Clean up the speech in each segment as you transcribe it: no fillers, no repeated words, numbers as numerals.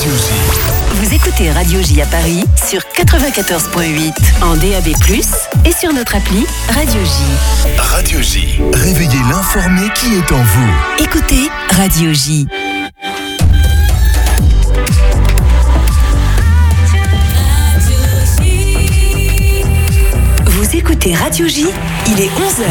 Radio J. Vous écoutez Radio J à Paris sur 94.8 en DAB+, et sur notre appli Radio J. Radio J. Réveillez l'informé qui est en vous. Écoutez Radio J. Vous écoutez Radio J, il est 11h.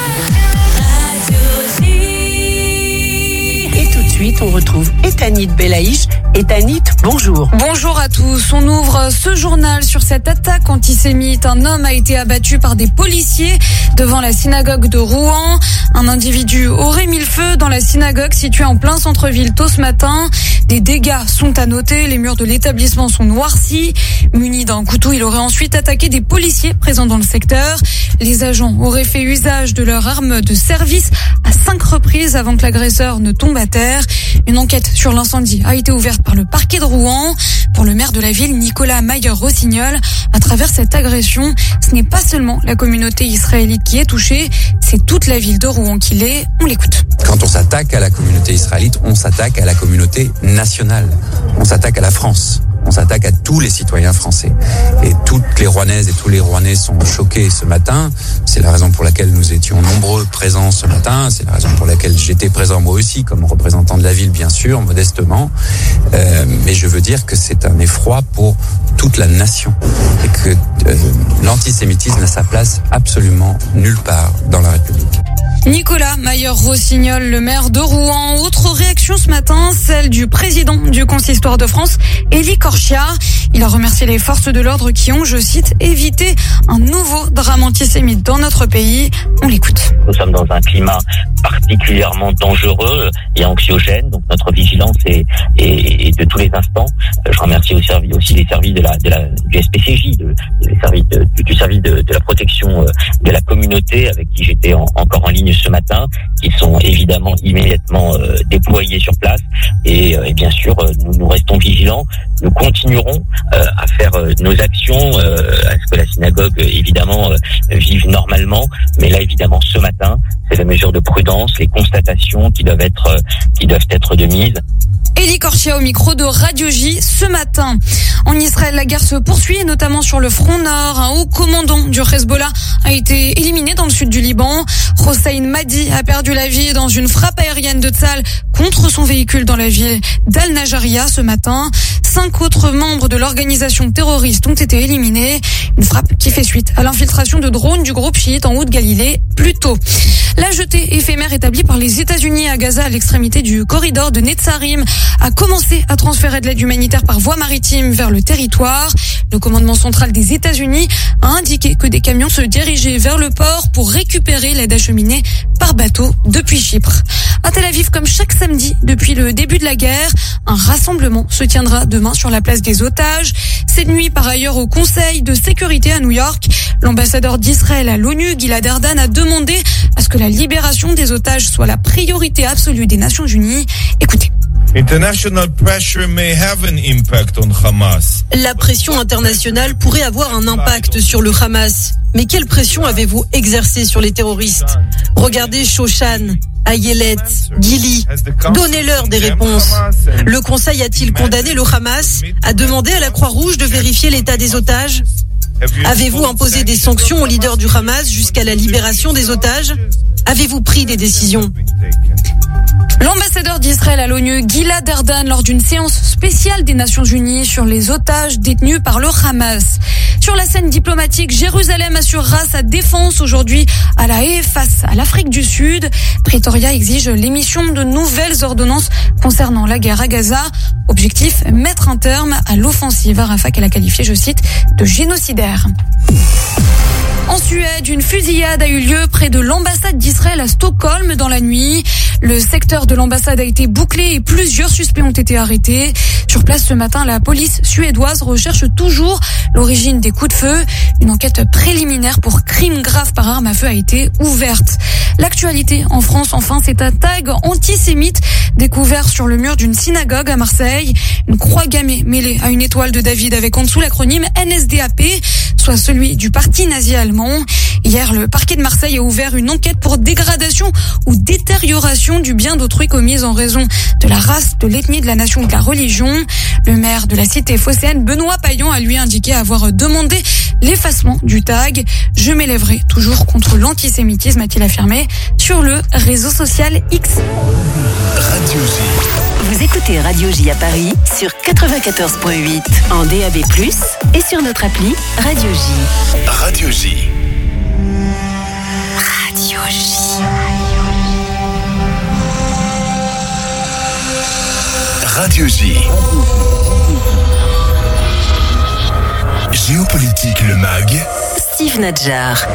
Et tout de suite, on retrouve Etanit Belaïch. Etanit, bonjour. Bonjour à tous. On ouvre ce journal sur cette attaque antisémite. Un homme a été abattu par des policiers devant la synagogue de Rouen. Un individu aurait mis le feu dans la synagogue située en plein centre-ville tôt ce matin. Des dégâts sont à noter. Les murs de l'établissement sont noircis. Muni d'un couteau, il aurait ensuite attaqué des policiers présents dans le secteur. Les agents auraient fait usage de leur arme de service à 5 reprises avant que l'agresseur ne tombe à terre. Une enquête sur l'incendie a été ouverte par le parquet de Rouen. Pour le maire de la ville, Nicolas Mayer-Rossignol, à travers cette agression, ce n'est pas seulement la communauté israélite qui est touchée, c'est toute la ville de Rouen qui l'est. On l'écoute. Quand on s'attaque à la communauté israélite, on s'attaque à la communauté nationale. On s'attaque à la France. On s'attaque à tous les citoyens français. Et toutes les Rouennaises et tous les Rouennais sont choqués ce matin. C'est la raison pour laquelle nous étions nombreux présents ce matin. C'est la raison pour laquelle j'étais présent moi aussi, comme représentant de la ville, bien sûr, modestement. Mais je veux dire que c'est un effroi pour toute la nation. Et que l'antisémitisme n'a sa place absolument nulle part dans la République. Nicolas Mayer-Rossignol, le maire de Rouen. Autre réaction ce matin, celle du président du Consistoire de France, Élie Korchia. Il a remercié les forces de l'ordre qui ont, je cite, évité un nouveau drame antisémite dans notre pays. On l'écoute. Nous sommes dans un climat particulièrement dangereux et anxiogène, donc notre vigilance est de tous les instants. Je remercie aussi les services du SPCJ, du service de la protection de la communauté avec qui j'étais encore en ligne ce matin, qui sont évidemment immédiatement déployés sur place et bien sûr nous restons vigilants. Nous continuerons à faire nos actions, à ce que la synagogue évidemment vive normalement, mais là évidemment ce matin c'est la mesure de prudence, les constatations qui doivent être de mise. Élie Korchia au micro de Radio J ce matin. En Israël, la guerre se poursuit, notamment sur le front nord. Un haut commandant du Hezbollah a été éliminé dans le sud du Liban. Hossein Madi a perdu la vie dans une frappe aérienne de Tzahal contre son véhicule dans la ville d'Al-Najaria ce matin. 5 autres membres de l'organisation terroriste ont été éliminés. Une frappe qui fait suite à l'infiltration de drones du groupe chiite en Haute-Galilée plus tôt. La jetée éphémère établie par les États-Unis à Gaza à l'extrémité du corridor de Netzarim a commencé à transférer de l'aide humanitaire par voie maritime vers le territoire. Le commandement central des États-Unis a indiqué que des camions se dirigeaient vers le port pour récupérer l'aide acheminée par bateau depuis Chypre. À Tel Aviv, comme chaque samedi depuis le début de la guerre, un rassemblement se tiendra demain sur la place des otages. Cette nuit, par ailleurs, au Conseil de sécurité à New York, l'ambassadeur d'Israël à l'ONU, Gilad Erdan, a demandé à ce que la libération des otages soit la priorité absolue des Nations Unies. Écoutez. La pression internationale pourrait avoir un impact sur le Hamas. Mais quelle pression avez-vous exercée sur les terroristes ? Regardez Shoshan, Ayelet, Gili. Donnez-leur des réponses. Le Conseil a-t-il condamné le Hamas à demander à la Croix-Rouge de vérifier l'état des otages ? Avez-vous imposé des sanctions aux leaders du Hamas jusqu'à la libération des otages ? Avez-vous pris des décisions ? L'ambassadeur d'Israël à l'ONU, Gilad Erdan, lors d'une séance spéciale des Nations Unies sur les otages détenus par le Hamas. Sur la scène diplomatique, Jérusalem assurera sa défense aujourd'hui à La Haye face à l'Afrique du Sud. Pretoria exige l'émission de nouvelles ordonnances concernant la guerre à Gaza. Objectif, mettre un terme à l'offensive à Rafah qu'elle a qualifiée, je cite, de génocidaire. En Suède, une fusillade a eu lieu près de l'ambassade d'Israël à Stockholm dans la nuit. Le secteur de l'ambassade a été bouclé et plusieurs suspects ont été arrêtés. Sur place ce matin, la police suédoise recherche toujours l'origine des coups de feu. Une enquête préliminaire pour crime grave par arme à feu a été ouverte. L'actualité en France, enfin, c'est un tag antisémite découvert sur le mur d'une synagogue à Marseille. Une croix gammée mêlée à une étoile de David avec en dessous l'acronyme NSDAP, soit celui du parti nazi allemand. Hier, le parquet de Marseille a ouvert une enquête pour dégradation ou détérioration du bien d'autrui commise en raison de la race, de l'ethnie, de la nation ou de la religion. Le maire de la cité phocéenne, Benoît Payan, a lui indiqué avoir demandé l'effacement du tag. Je m'élèverai toujours contre l'antisémitisme, a-t-il affirmé sur le réseau social X. Radio J. Vous écoutez Radio J à Paris sur 94.8 en DAB+, et sur notre appli Radio J. Radio J. Radio J. Radio J. Géopolitique, le MAG. Steve Nadjar.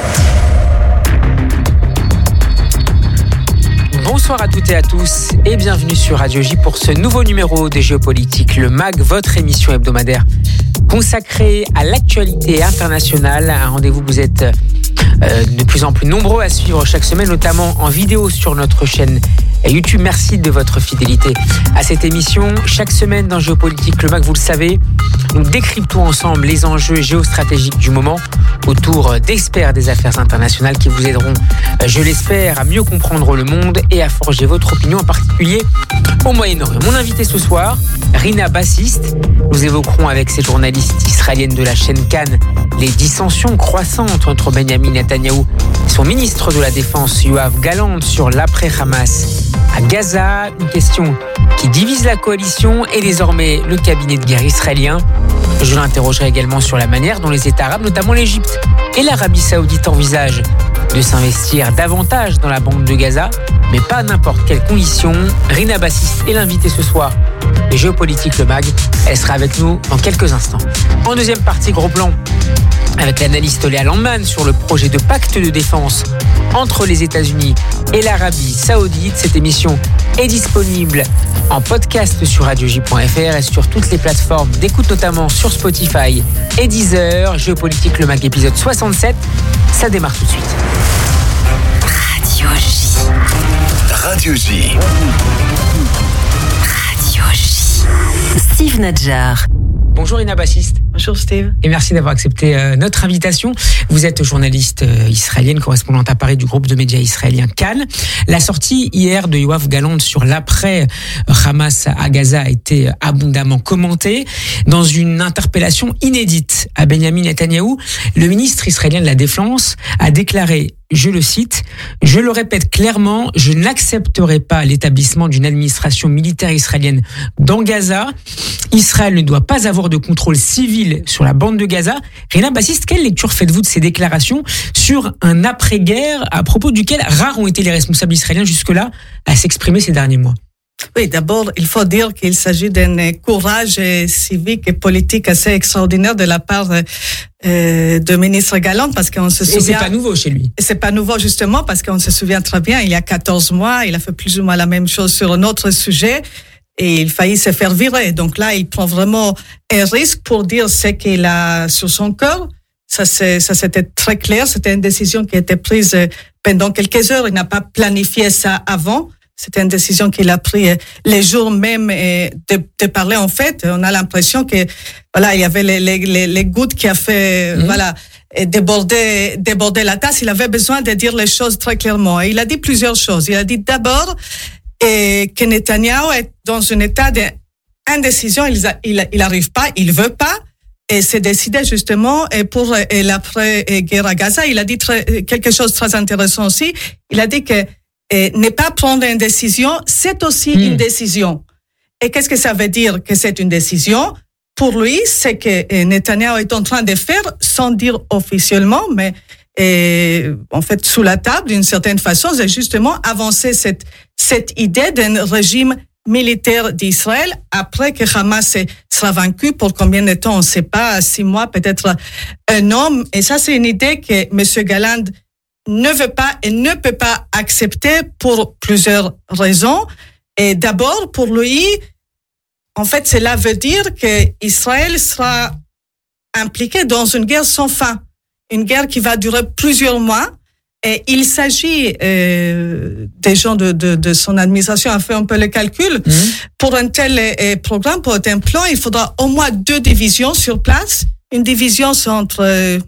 Bonsoir à toutes et à tous et bienvenue sur Radio J pour ce nouveau numéro des Géopolitiques, le MAG, votre émission hebdomadaire consacrée à l'actualité internationale. Un rendez-vous que vous êtes de plus en plus nombreux à suivre chaque semaine, notamment en vidéo sur notre chaîne YouTube. Merci de votre fidélité à cette émission. Chaque semaine dans Géopolitique, le MAG, vous le savez, nous décryptons ensemble les enjeux géostratégiques du moment autour d'experts des affaires internationales qui vous aideront, je l'espère, à mieux comprendre le monde et à forger votre opinion, en particulier au Moyen-Orient. Mon invité ce soir, Rina Bassist. Nous évoquerons avec cette journaliste israélienne de la chaîne Cannes les dissensions croissantes entre Benjamin Netanyahou et son ministre de la Défense, Yoav Gallant, sur l'après-Hamas à Gaza. Une question qui divise la coalition et désormais le cabinet de guerre israélien. Je l'interrogerai également sur la manière dont les États arabes, notamment l'Égypte et l'Arabie Saoudite, envisagent de s'investir davantage dans la bande de Gaza, mais pas à n'importe quelles conditions. Rina Bassist est l'invitée ce soir des Géopolitiques, le MAG. Elle sera avec nous dans quelques instants. En deuxième partie, gros plan avec l'analyste Léa Landman sur le projet de pacte de défense entre les États-Unis et l'Arabie Saoudite. Cette émission est disponible en podcast sur radioj.fr et sur toutes les plateformes d'écoute, notamment sur Spotify et Deezer. Géopolitique, le MAG, épisode 67. Ça démarre tout de suite. Radio J. Radio J. Radio J. Steve Nadjar. Bonjour Rina Bassist. Bonjour Steve. Et merci d'avoir accepté notre invitation. Vous êtes journaliste israélienne, correspondante à Paris du groupe de médias israélien Cannes. La sortie hier de Yoav Gallant sur l'après-Hamas à Gaza a été abondamment commentée. Dans une interpellation inédite à Benjamin Netanyahou, le ministre israélien de la Défense a déclaré, je le cite, « Je le répète clairement, je n'accepterai pas l'établissement d'une administration militaire israélienne dans Gaza. Israël ne doit pas avoir de contrôle civil sur la bande de Gaza. » Rina Bassist, quelle lecture faites-vous de ces déclarations sur un après-guerre à propos duquel rares ont été les responsables israéliens jusque-là à s'exprimer ces derniers mois? Oui, d'abord, il faut dire qu'il s'agit d'un courage civique et politique assez extraordinaire de la part de ministre Gallant, parce qu'on se souvient... Et c'est pas nouveau chez lui. C'est pas nouveau, justement, parce qu'on se souvient très bien, il y a 14 mois, il a fait plus ou moins la même chose sur un autre sujet, et il faillit se faire virer. Donc là, il prend vraiment un risque pour dire ce qu'il a sur son cœur. Ça c'était très clair, c'était une décision qui a été prise pendant quelques heures, il n'a pas planifié ça avant. C'était une décision qu'il a prise les jours même de parler. En fait, on a l'impression que voilà, il y avait les gouttes qui a fait voilà déborder la tasse. Il avait besoin de dire les choses très clairement. Et il a dit plusieurs choses. Il a dit d'abord que Netanyahou est dans un état d'indécision. Il arrive pas, il veut pas. Et c'est décidé justement pour l'après-guerre à Gaza. Il a dit quelque chose de très intéressant aussi. Il a dit que ne pas prendre une décision, c'est aussi une décision. Et qu'est-ce que ça veut dire que c'est une décision? Pour lui, c'est que Netanyahou est en train de faire, sans dire officiellement, mais en fait sous la table d'une certaine façon, c'est justement avancer cette idée d'un régime militaire d'Israël après que Hamas sera vaincu. Pour combien de temps, on ne sait pas, 6 mois, peut-être un an. Et ça, c'est une idée que M. Galland ne veut pas et ne peut pas accepter pour plusieurs raisons. Et d'abord, pour lui, en fait, cela veut dire qu'Israël sera impliqué dans une guerre sans fin, une guerre qui va durer plusieurs mois. Et il s'agit, des gens de son administration ont fait un peu le calcul. Pour un tel programme, pour un tel plan, il faudra au moins 2 divisions sur place. Une division, c'est entre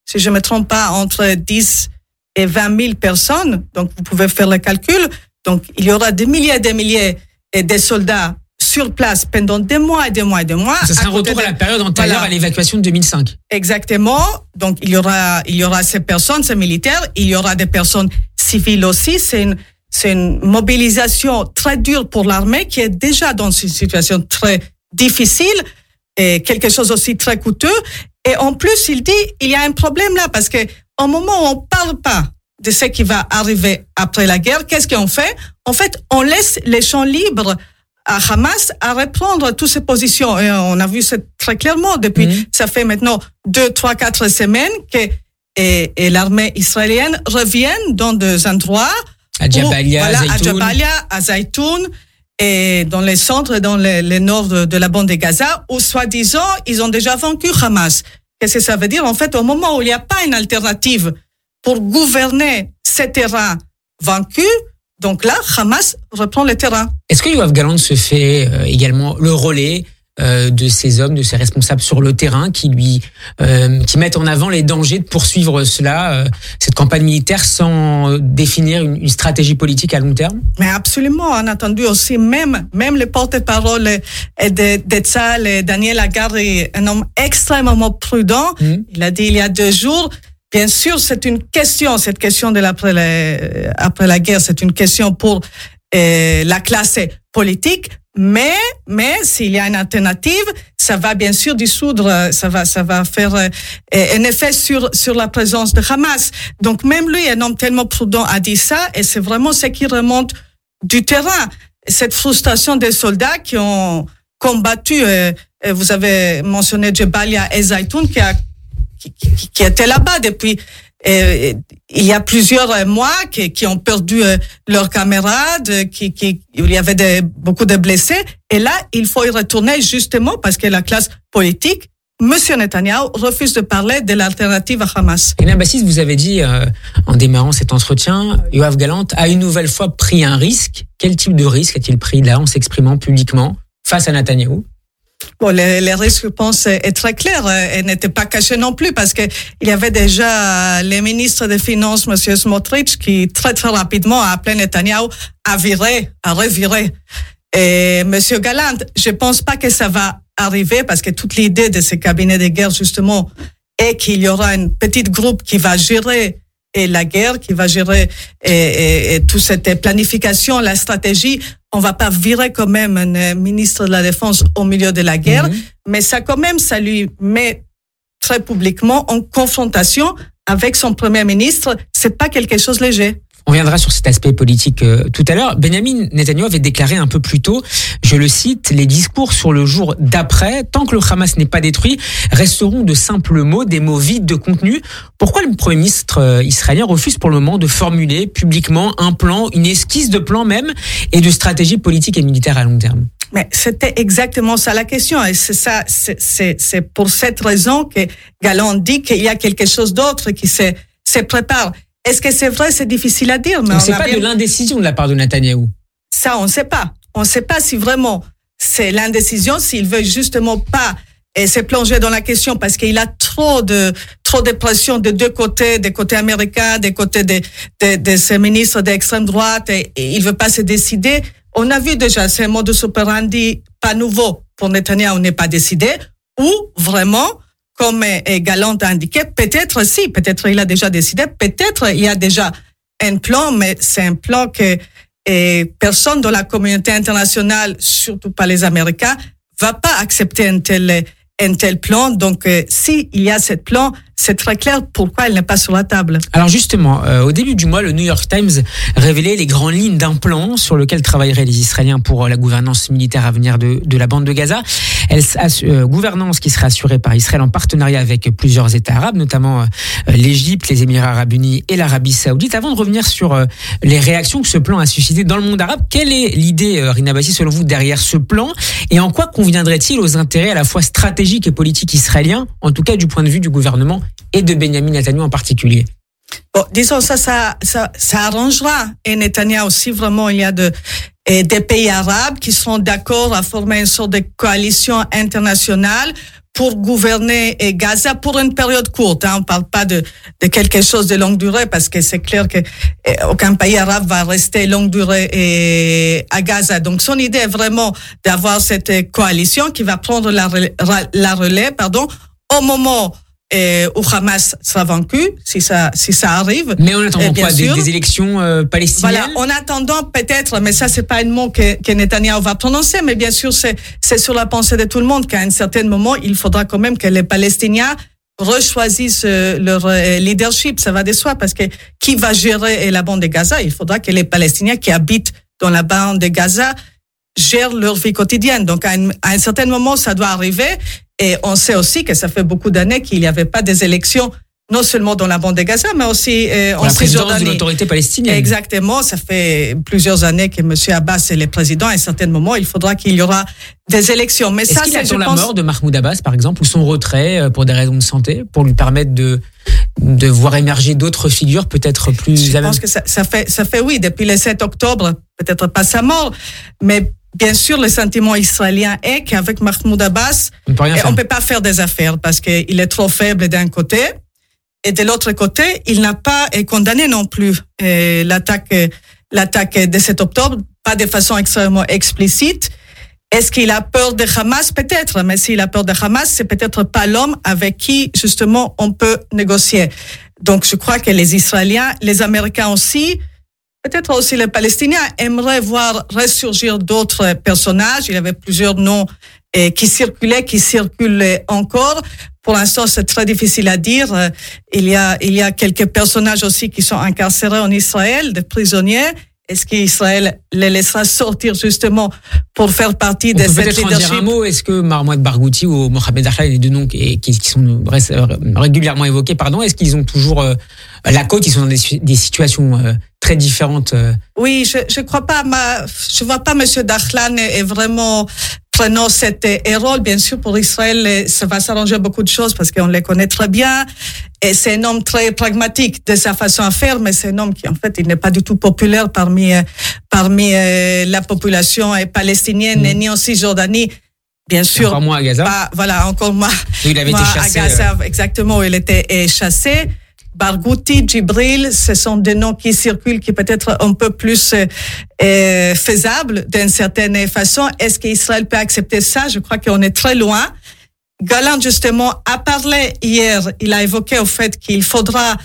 si je me trompe pas, entre 10 et 20 000 personnes. Donc, vous pouvez faire le calcul. Donc, il y aura des milliers de soldats sur place pendant des mois et des mois et des mois. Ce sera un retour à la période antérieure à l'évacuation de 2005. Exactement. Donc, il y aura ces personnes, ces militaires. Il y aura des personnes civiles aussi. C'est une mobilisation très dure pour l'armée qui est déjà dans une situation très difficile et quelque chose aussi très coûteux. Et en plus, il dit, il y a un problème là parce que au moment où on parle pas de ce qui va arriver après la guerre, qu'est-ce qu'on fait? En fait, on laisse les champs libres à Hamas à reprendre toutes ses positions. Et on a vu ça très clairement depuis, ça fait maintenant 2, 3, 4 semaines que et l'armée israélienne revient dans des endroits à Jabalia, à Zaytoun et dans les centres, dans le nord de la bande de Gaza, où soi-disant, ils ont déjà vaincu Hamas. Qu'est-ce que ça veut dire? En fait, au moment où il n'y a pas une alternative pour gouverner ces terrains vaincus, donc là, Hamas reprend le terrain. Est-ce que Yoav Gallant se fait également le relais de ces hommes, de ces responsables sur le terrain qui mettent en avant les dangers de poursuivre cela, cette campagne militaire, sans définir une stratégie politique à long terme? Mais absolument. On a entendu aussi même le porte-parole de Tzahal, Daniel Hagari, un homme extrêmement prudent. Il a dit il y a 2 jours, bien sûr, c'est une question, cette question de après la guerre, c'est une question pour la classe politique. Mais s'il y a une alternative, ça va bien sûr dissoudre, ça va faire un effet sur la présence de Hamas. Donc même lui, un homme tellement prudent, a dit ça, et c'est vraiment ce qui remonte du terrain. Cette frustration des soldats qui ont combattu, vous avez mentionné Jabalia et Zaytoun, qui étaient là-bas depuis il y a plusieurs mois, qui ont perdu leurs camarades, il y avait beaucoup de blessés. Et là, il faut y retourner justement parce que la classe politique, Monsieur Netanyahou, refuse de parler de l'alternative à Hamas. Rina Bassis, vous avez dit en démarrant cet entretien, Yoav Gallant a une nouvelle fois pris un risque. Quel type de risque a-t-il pris là en s'exprimant publiquement face à Netanyahou? Bon, les risques, je pense, est très clair et n'était pas caché non plus parce que il y avait déjà le ministre des Finances, Monsieur Smotrich, qui très très rapidement a appelé Netanyahou à revirer. Et Monsieur Gallant, je pense pas que ça va arriver parce que toute l'idée de ce cabinet de guerre justement est qu'il y aura un petit groupe qui va gérer la guerre, qui va gérer et toute cette planification, la stratégie. On va pas virer quand même un ministre de la Défense au milieu de la guerre, mais ça quand même, ça lui met très publiquement en confrontation avec son premier ministre. C'est pas quelque chose de léger. On viendra sur cet aspect politique tout à l'heure. Benjamin Netanyahou avait déclaré un peu plus tôt, je le cite, les discours sur le jour d'après, tant que le Hamas n'est pas détruit, resteront de simples mots, des mots vides de contenu. Pourquoi le Premier ministre israélien refuse pour le moment de formuler publiquement un plan, une esquisse de plan même, et de stratégie politique et militaire à long terme? Mais c'était exactement ça la question. Et c'est ça, c'est pour cette raison que Gallant dit qu'il y a quelque chose d'autre qui se prépare. Est-ce que c'est vrai? C'est difficile à dire. Mais c'est pas de l'indécision de la part de Netanyahou. Ça, on ne sait pas. On ne sait pas si vraiment c'est l'indécision, s'il veut justement pas se plonger dans la question parce qu'il a trop de pression des deux côtés, des côtés américains, des côtés de ses ministres d'extrême droite et il veut pas se décider. On a vu déjà, c'est un modus operandi pas nouveau pour Netanyahou, n'est pas décidé, ou vraiment, comme Gallant a indiqué, peut-être il a déjà décidé, peut-être il y a déjà un plan, mais c'est un plan que personne dans la communauté internationale, surtout pas les Américains, va pas accepter un tel plan. Donc, s'il y a ce plan, c'est très clair pourquoi il n'est pas sur la table. Alors justement, au début du mois, le New York Times révélait les grandes lignes d'un plan sur lequel travailleraient les Israéliens pour la gouvernance militaire à venir de la bande de Gaza. Gouvernance qui serait assurée par Israël en partenariat avec plusieurs États arabes, notamment l'Égypte, les Émirats arabes unis et l'Arabie saoudite. Avant de revenir sur les réactions que ce plan a suscité dans le monde arabe, quelle est l'idée, Rina Bassis, selon vous, derrière ce plan et en quoi conviendrait-il aux intérêts à la fois stratégiques et politiques israéliens, en tout cas du point de vue du gouvernement et de Benjamin Netanyahou en particulier? Bon, disons ça arrangera. Et Netanyahou aussi, vraiment, il y a des pays arabes qui sont d'accord à former une sorte de coalition internationale pour gouverner Gaza pour une période courte. On ne parle pas de quelque chose de longue durée parce que c'est clair que aucun pays arabe va rester longue durée à Gaza. Donc son idée est vraiment d'avoir cette coalition qui va prendre la relais, au moment où Hamas sera vaincu, si ça arrive. Mais en attendant quoi, des élections palestiniennes? Voilà, en attendant peut-être, mais ça c'est pas un mot que Netanyahou va prononcer, mais bien sûr c'est sur la pensée de tout le monde qu'à un certain moment il faudra quand même que les Palestiniens rechoisissent leur leadership. Ça va de soi parce que qui va gérer la bande de Gaza? Il faudra que les Palestiniens qui habitent dans la bande de Gaza gèrent leur vie quotidienne. Donc à un certain moment ça doit arriver. Et on sait aussi que ça fait beaucoup d'années qu'il n'y avait pas des élections, non seulement dans la bande de Gaza, mais aussi en Cisjordanie. De l'autorité palestinienne. Exactement. Ça fait plusieurs années que M. Abbas est le président. À un certain moment, il faudra qu'il y aura des élections. Mais Est-ce qu'il attend la mort de Mahmoud Abbas, par exemple, ou son retrait pour des raisons de santé, pour lui permettre de voir émerger d'autres figures peut-être plus... Je pense que ça fait oui, depuis le 7 octobre, peut-être pas sa mort, mais bien sûr, le sentiment israélien est qu'avec Mahmoud Abbas, on peut pas faire des affaires parce qu'il est trop faible d'un côté. Et de l'autre côté, il n'a pas condamné non plus l'attaque de 7 octobre, pas de façon extrêmement explicite. Est-ce qu'il a peur de Hamas? Peut-être, mais s'il a peur de Hamas, c'est peut-être pas l'homme avec qui, justement, on peut négocier. Donc, je crois que les Israéliens, les Américains aussi, peut-être aussi les Palestiniens aimeraient voir ressurgir d'autres personnages. Il y avait plusieurs noms qui circulent encore. Pour l'instant, c'est très difficile à dire. Il y a quelques personnages aussi qui sont incarcérés en Israël, des prisonniers. Est-ce qu'Israël les laissera sortir justement pour faire partie de cette leadership? Peut-être en dire un mot. Est-ce que Mahmoud Barghouti ou Mohamed Aflaq, les deux noms qui sont régulièrement évoqués, est-ce qu'ils ont toujours la côte? Ils sont dans des situations très différentes. Oui, je crois pas. Je vois pas Monsieur Dahlan est vraiment prenant cet rôle. Bien sûr, pour Israël, ça va s'arranger beaucoup de choses parce qu'on les connaît très bien. Et c'est un homme très pragmatique de sa façon à faire, mais c'est un homme qui, en fait, il n'est pas du tout populaire parmi la population palestinienne, ni en Cisjordanie. Bien sûr. Encore moins à Gaza. Encore moins. Il avait été chassé. À Gaza, exactement, où il était chassé. Barghouti, Djibril, ce sont des noms qui circulent, qui peut-être un peu plus faisables d'une certaine façon. Est-ce qu'Israël peut accepter ça? Je crois qu'on est très loin. Galland, justement, a parlé hier, il a évoqué au fait qu'il faudra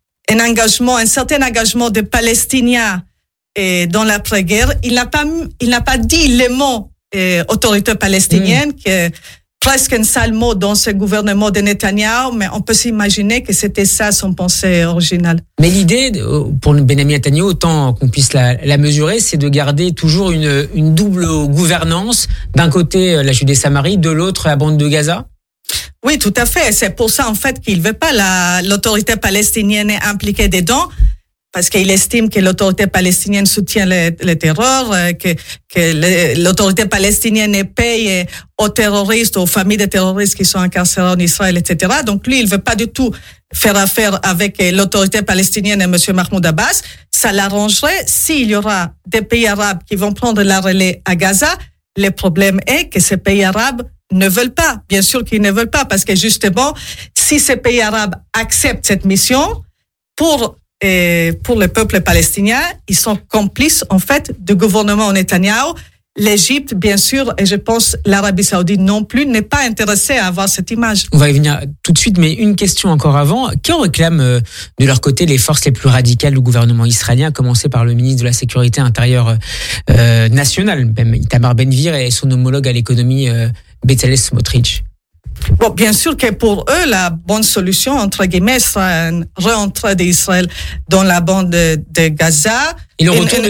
un certain engagement des Palestiniens dans l'après-guerre. Il n'a pas dit le mot autorité palestinienne, que presque un sale mot dans ce gouvernement de Netanyahou, mais on peut s'imaginer que c'était ça son pensée originale. Mais l'idée, pour Benjamin Netanyahou, autant qu'on puisse la mesurer, c'est de garder toujours une double gouvernance. D'un côté, la Judée-Samarie, de l'autre, la bande de Gaza. Oui, tout à fait. C'est pour ça, en fait, qu'il veut pas l'autorité palestinienne impliquée dedans, parce qu'il estime que l'autorité palestinienne soutient le terror, que l'autorité palestinienne paye aux terroristes, aux familles de terroristes qui sont incarcérés en Israël, etc. Donc lui, il veut pas du tout faire affaire avec l'autorité palestinienne et M. Mahmoud Abbas. Ça l'arrangerait s'il y aura des pays arabes qui vont prendre la relais à Gaza. Le problème est que ces pays arabes ne veulent pas. Bien sûr qu'ils ne veulent pas, parce que justement, si ces pays arabes acceptent cette mission, pour le peuple palestinien, ils sont complices, en fait, du gouvernement Netanyahou. L'Égypte, bien sûr, et je pense l'Arabie Saoudite non plus, n'est pas intéressée à avoir cette image. On va y venir tout de suite, mais une question encore avant. Qui réclame de leur côté les forces les plus radicales du gouvernement israélien, à commencer par le ministre de la Sécurité intérieure nationale, Itamar Ben-Gvir, et son homologue à l'économie, Bezalel Smotrich? Bon, bien sûr que pour eux, la bonne solution, entre guillemets, sera une rentrée d'Israël dans la bande de Gaza. Et le retour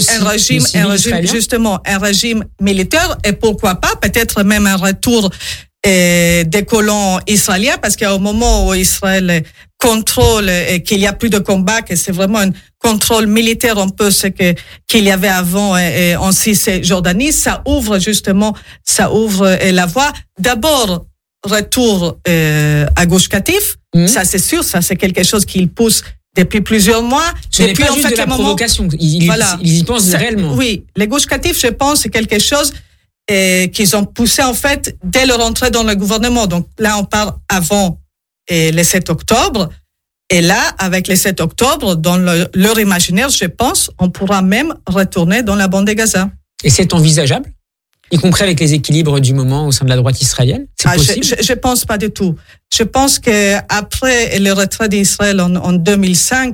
un régime militaire, et pourquoi pas, peut-être même un retour des colons israéliens, parce qu'au moment où Israël contrôle et qu'il y a plus de combats, que c'est vraiment un contrôle militaire un peu ce qu'il y avait avant en Cisjordanie, ça ouvre la voie. D'abord, retour à Gush Katif, ça c'est sûr, ça c'est quelque chose qu'il pousse depuis plusieurs mois. Ce n'est pas juste de la provocation, ils y pensent réellement. Oui, les Gush Katif, je pense, c'est quelque chose et qu'ils ont poussé en fait dès leur entrée dans le gouvernement. Donc là, on parle avant le 7 octobre. Et là, avec le 7 octobre, dans leur imaginaire, je pense, on pourra même retourner dans la bande de Gaza. Et c'est envisageable, y compris avec les équilibres du moment au sein de la droite israélienne? C'est possible? Je pense pas du tout. Je pense que après le retrait d'Israël en 2005,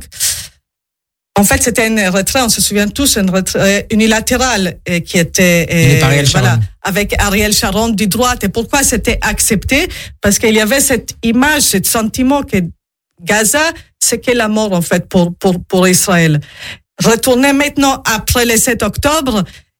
en fait, c'était un retrait, on se souvient tous, un retrait unilatéral qui était avec Ariel Sharon du droite. Et pourquoi c'était accepté? Parce qu'il y avait cette image, ce sentiment que Gaza, c'est que la mort en fait pour Israël. Retourner maintenant après le 7 octobre,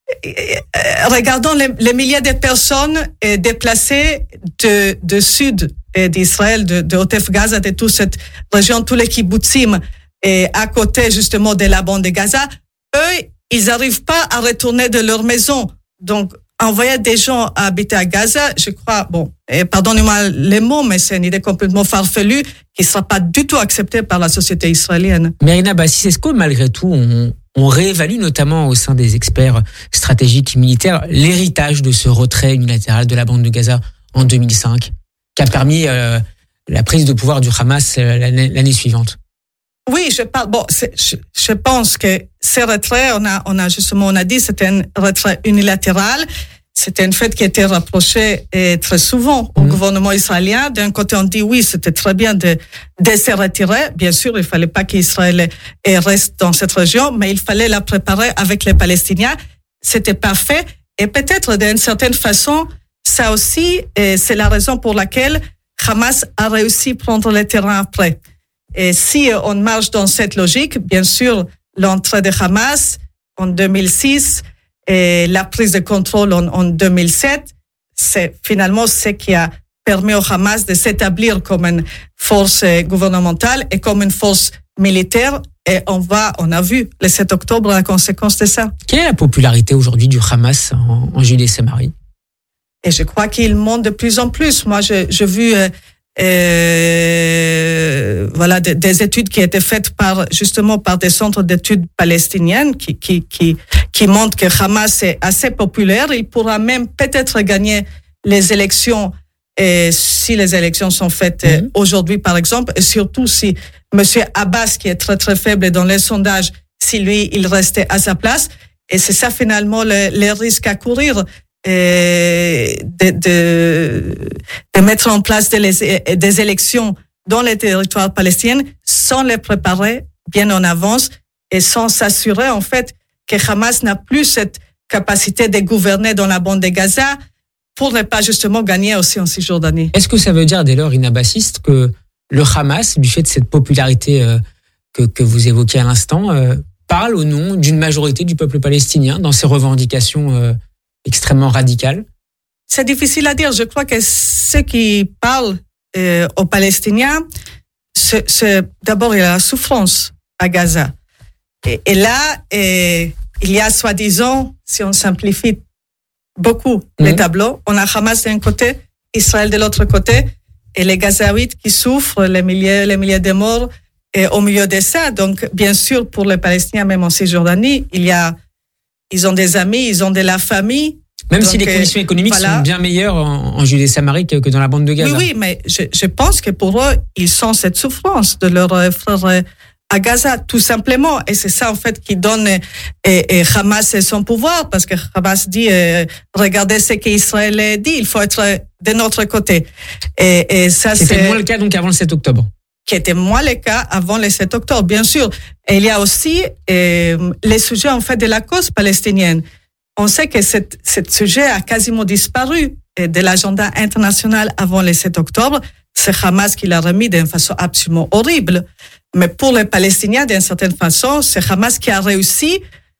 regardons les milliers de personnes déplacées de sud d'Israël, de Otef Gaza, de toute cette région, tous les kibbutzim, et à côté justement de la bande de Gaza, eux, ils n'arrivent pas à retourner de leur maison. Donc, envoyer des gens à habiter à Gaza, je crois, pardonnez-moi les mots, mais c'est une idée complètement farfelue qui ne sera pas du tout acceptée par la société israélienne. Mais Rina Bassis, est-ce que malgré tout, on réévalue notamment au sein des experts stratégiques et militaires l'héritage de ce retrait unilatéral de la bande de Gaza en 2005, qui a permis la prise de pouvoir du Hamas l'année suivante? Oui, je pense que ces retraits, on a dit, c'était un retrait unilatéral. C'était un fait qui était rapproché très souvent au gouvernement israélien. D'un côté, on dit oui, c'était très bien de se retirer. Bien sûr, il fallait pas qu'Israël reste dans cette région, mais il fallait la préparer avec les Palestiniens. C'était pas fait. Et peut-être d'une certaine façon, ça aussi, c'est la raison pour laquelle Hamas a réussi à prendre le terrain après. Et si on marche dans cette logique, bien sûr, l'entrée de Hamas en 2006 et la prise de contrôle en 2007, c'est finalement ce qui a permis au Hamas de s'établir comme une force gouvernementale et comme une force militaire. Et on a vu le 7 octobre la conséquence de ça. Quelle est la popularité aujourd'hui du Hamas en Judée-Samarie? Et je crois qu'il monte de plus en plus. Moi, j'ai vu des études qui étaient faites par des centres d'études palestiniennes qui montrent que Hamas est assez populaire. Il pourra même peut-être gagner les élections si les élections sont faites aujourd'hui, par exemple, et surtout si Monsieur Abbas, qui est très très faible dans les sondages, si lui il restait à sa place. Et c'est ça finalement le risque à courir. De mettre en place des élections dans les territoires palestiniens sans les préparer bien en avance et sans s'assurer en fait que Hamas n'a plus cette capacité de gouverner dans la bande de Gaza pour ne pas justement gagner aussi en Cisjordanie. Est-ce que ça veut dire dès lors, Rina Bassis, que le Hamas, du fait de cette popularité que vous évoquez à l'instant, parle au nom d'une majorité du peuple palestinien dans ses revendications extrêmement radicales? C'est difficile à dire. Je crois que ceux qui parlent aux Palestiniens, c'est d'abord il y a la souffrance à Gaza. Et là, il y a soi-disant, si on simplifie beaucoup les tableaux, on a Hamas d'un côté, Israël de l'autre côté, et les Gazaouites qui souffrent, les milliers de morts, et au milieu de ça. Donc, bien sûr, pour les Palestiniens, même en Cisjordanie, ils ont des amis, ils ont de la famille. Même donc, si les conditions économiques sont bien meilleures en Judée-Samarie que dans la bande de Gaza. Oui, mais je pense que pour eux, ils sentent cette souffrance de leurs frères à Gaza, tout simplement. Et c'est ça, en fait, qui donne Hamas son pouvoir, parce que Hamas dit, regardez ce qu'Israël dit, il faut être de notre côté. Et ça, c'était moins le cas donc avant le 7 octobre. Qui était moins le cas avant le 7 octobre, bien sûr. Et il y a aussi les sujets, en fait, de la cause palestinienne. On sait que ce sujet a quasiment disparu de l'agenda international avant le 7 octobre. C'est Hamas qui l'a remis d'une façon absolument horrible. Mais pour les Palestiniens, d'une certaine façon, c'est Hamas qui a réussi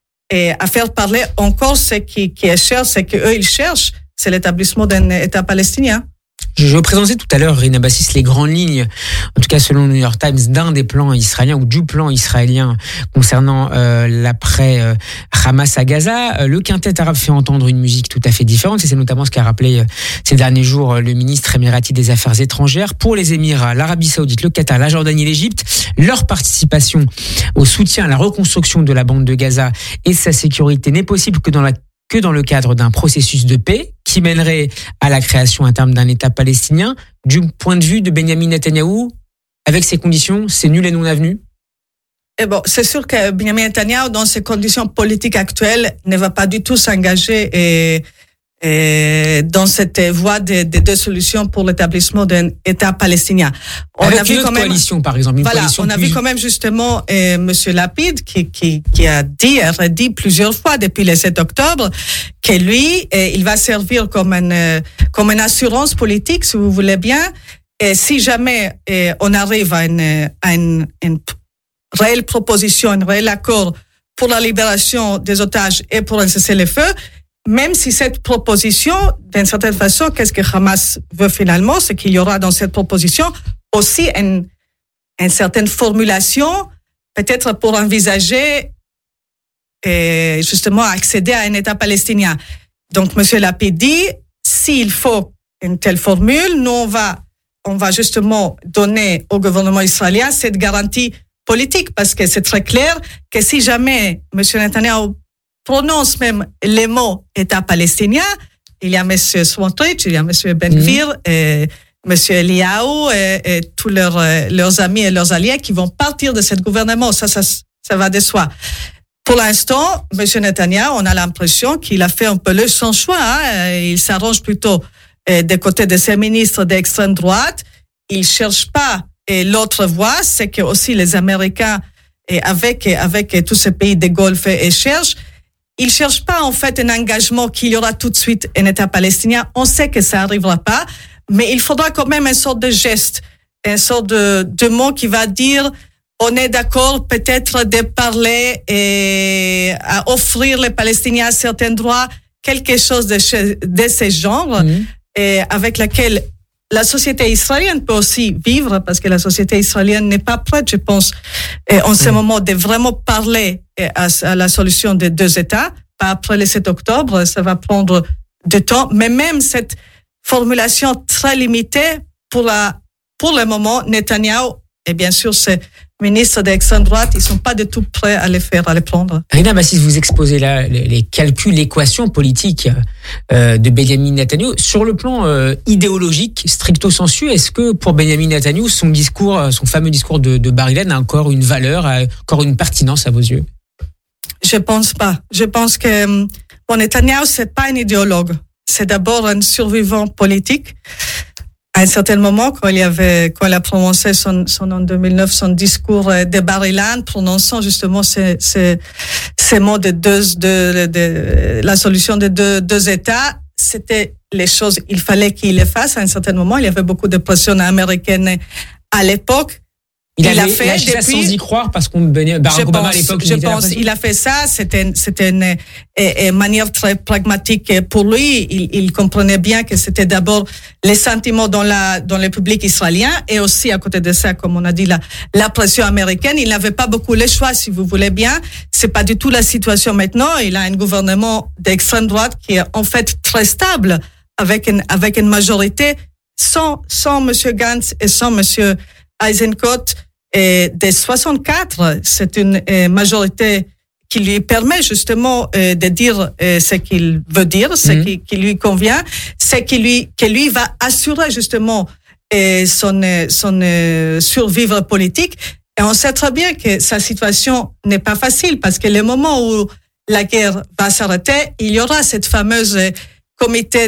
à faire parler encore ce qui est cher, ce qu'eux, ils cherchent, c'est l'établissement d'un État palestinien. Je présentais tout à l'heure, Rina Bassis, les grandes lignes, en tout cas selon le New York Times, d'un des plans israéliens ou du plan israélien concernant l'après Hamas à Gaza. Le quintet arabe fait entendre une musique tout à fait différente, et c'est notamment ce qu'a rappelé ces derniers jours le ministre émirati des Affaires étrangères. Pour les Émirats, l'Arabie Saoudite, le Qatar, la Jordanie et l'Égypte, leur participation au soutien à la reconstruction de la bande de Gaza et sa sécurité n'est possible que dans la que dans le cadre d'un processus de paix qui mènerait à la création à terme d'un État palestinien. Du point de vue de Benjamin Netanyahou, avec ces conditions, c'est nul et non avenu? Et bon, c'est sûr que Benjamin Netanyahou, dans ces conditions politiques actuelles, ne va pas du tout s'engager dans cette voie de deux solutions pour l'établissement d'un État palestinien. On a vu quand même coalition, par exemple. On a vu quand même justement Monsieur Lapid qui a redit plusieurs fois depuis le 7 octobre que lui, il va servir comme une assurance politique, si vous voulez bien. Et si jamais on arrive à une réelle proposition, un réel accord pour la libération des otages et pour un cessez-le-feu, même si cette proposition, d'une certaine façon, qu'est-ce que Hamas veut finalement, c'est qu'il y aura dans cette proposition aussi une certaine formulation, peut-être pour envisager justement accéder à un État palestinien. Donc, M. Lapid dit, s'il faut une telle formule, nous on va justement donner au gouvernement israélien cette garantie politique, parce que c'est très clair que si jamais M. Netanyahu prononce même les mots État palestinien, il y a M. Smotrich, il y a M. Ben Gvir, M. Eliyahu et tous leurs amis et leurs alliés qui vont partir de ce gouvernement. Ça va de soi. Pour l'instant, M. Netanyahu, on a l'impression qu'il a fait un peu son choix. Il s'arrange plutôt des côtés de ses ministres d'extrême droite. Il cherche pas l'autre voie, c'est que aussi les Américains avec tous ces pays de Golfe cherchent. Ils cherchent pas en fait un engagement qu'il y aura tout de suite un État palestinien. On sait que ça arrivera pas, mais il faudra quand même une sorte de geste, une sorte de mot qui va dire on est d'accord peut-être de parler et à offrir les Palestiniens certains droits, quelque chose de ce genre, et avec laquelle la société israélienne peut aussi vivre, parce que la société israélienne n'est pas prête, je pense, en ce moment, de vraiment parler à la solution des deux États. Pas après le 7 octobre, ça va prendre du temps. Mais même cette formulation très limitée, pour le moment, Netanyahou, et bien sûr, ces ministres d'extrême droite, ils sont pas du tout prêts à les prendre. Rina Bassis, vous exposez là les calculs, l'équation politique de Benjamin Netanyahou. Sur le plan idéologique, stricto sensu, est-ce que pour Benjamin Netanyahou, son fameux discours de Bar-Ilan a encore une valeur, a encore une pertinence à vos yeux? Je pense pas. Je pense que Netanyahou, c'est pas un idéologue. C'est d'abord un survivant politique. À un certain moment, quand il a prononcé en 2009 son discours de Bar-Ilan, prononçant justement ces mots de la solution de deux États, c'était les choses, il fallait qu'il les fasse à un certain moment. Il y avait beaucoup de pression américaine à l'époque. Il a fait lâché ça sans y croire, parce qu'on Barack Obama à l'époque. Je pense il a fait ça. C'était une manière très pragmatique pour lui. Il comprenait bien que c'était d'abord les sentiments dans le public israélien, et aussi à côté de ça, comme on a dit, la pression américaine. Il n'avait pas beaucoup le choix, si vous voulez bien. C'est pas du tout la situation maintenant. Il a un gouvernement d'extrême droite qui est en fait très stable, avec une majorité sans Monsieur Gantz et sans Monsieur Eisenkot, des 64, c'est une majorité qui lui permet justement de dire ce qu'il veut dire, ce qui lui convient, ce qui lui va assurer justement son survivre politique. Et on sait très bien que sa situation n'est pas facile, parce que le moment où la guerre va s'arrêter, il y aura cette fameuse comité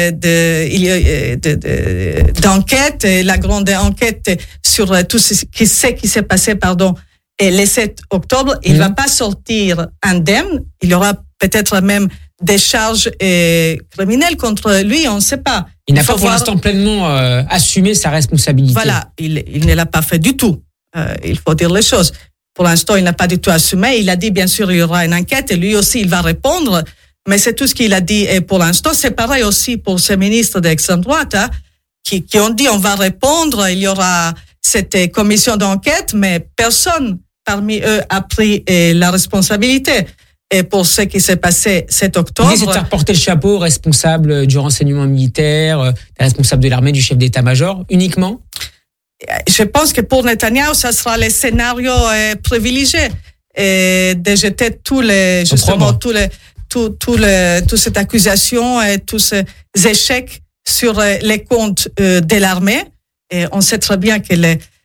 d'enquête, la grande enquête sur tout ce qui s'est passé, le 7 octobre. Il va pas sortir indemne. Il y aura peut-être même des charges criminelles contre lui, on ne sait pas. Il n'a pas pour l'instant pleinement assumé sa responsabilité. Voilà, il ne l'a pas fait du tout. Il faut dire les choses. Pour l'instant, il n'a pas du tout assumé. Il a dit, bien sûr, il y aura une enquête, et lui aussi, il va répondre. Mais c'est tout ce qu'il a dit. Et pour l'instant, c'est pareil aussi pour ces ministres d'extrême droite, qui ont dit on va répondre, il y aura cette commission d'enquête, mais personne parmi eux a pris la responsabilité. Et pour ce qui s'est passé 7 octobre... L'idée, c'est de faire porter le chapeau aux responsables du renseignement militaire, responsable de l'armée, du chef d'état-major, uniquement? Je pense que pour Netanyahou, ça sera le scénario privilégié, de jeter tous toute cette accusation et tous ces échecs sur les comptes de l'armée. Et on sait très bien que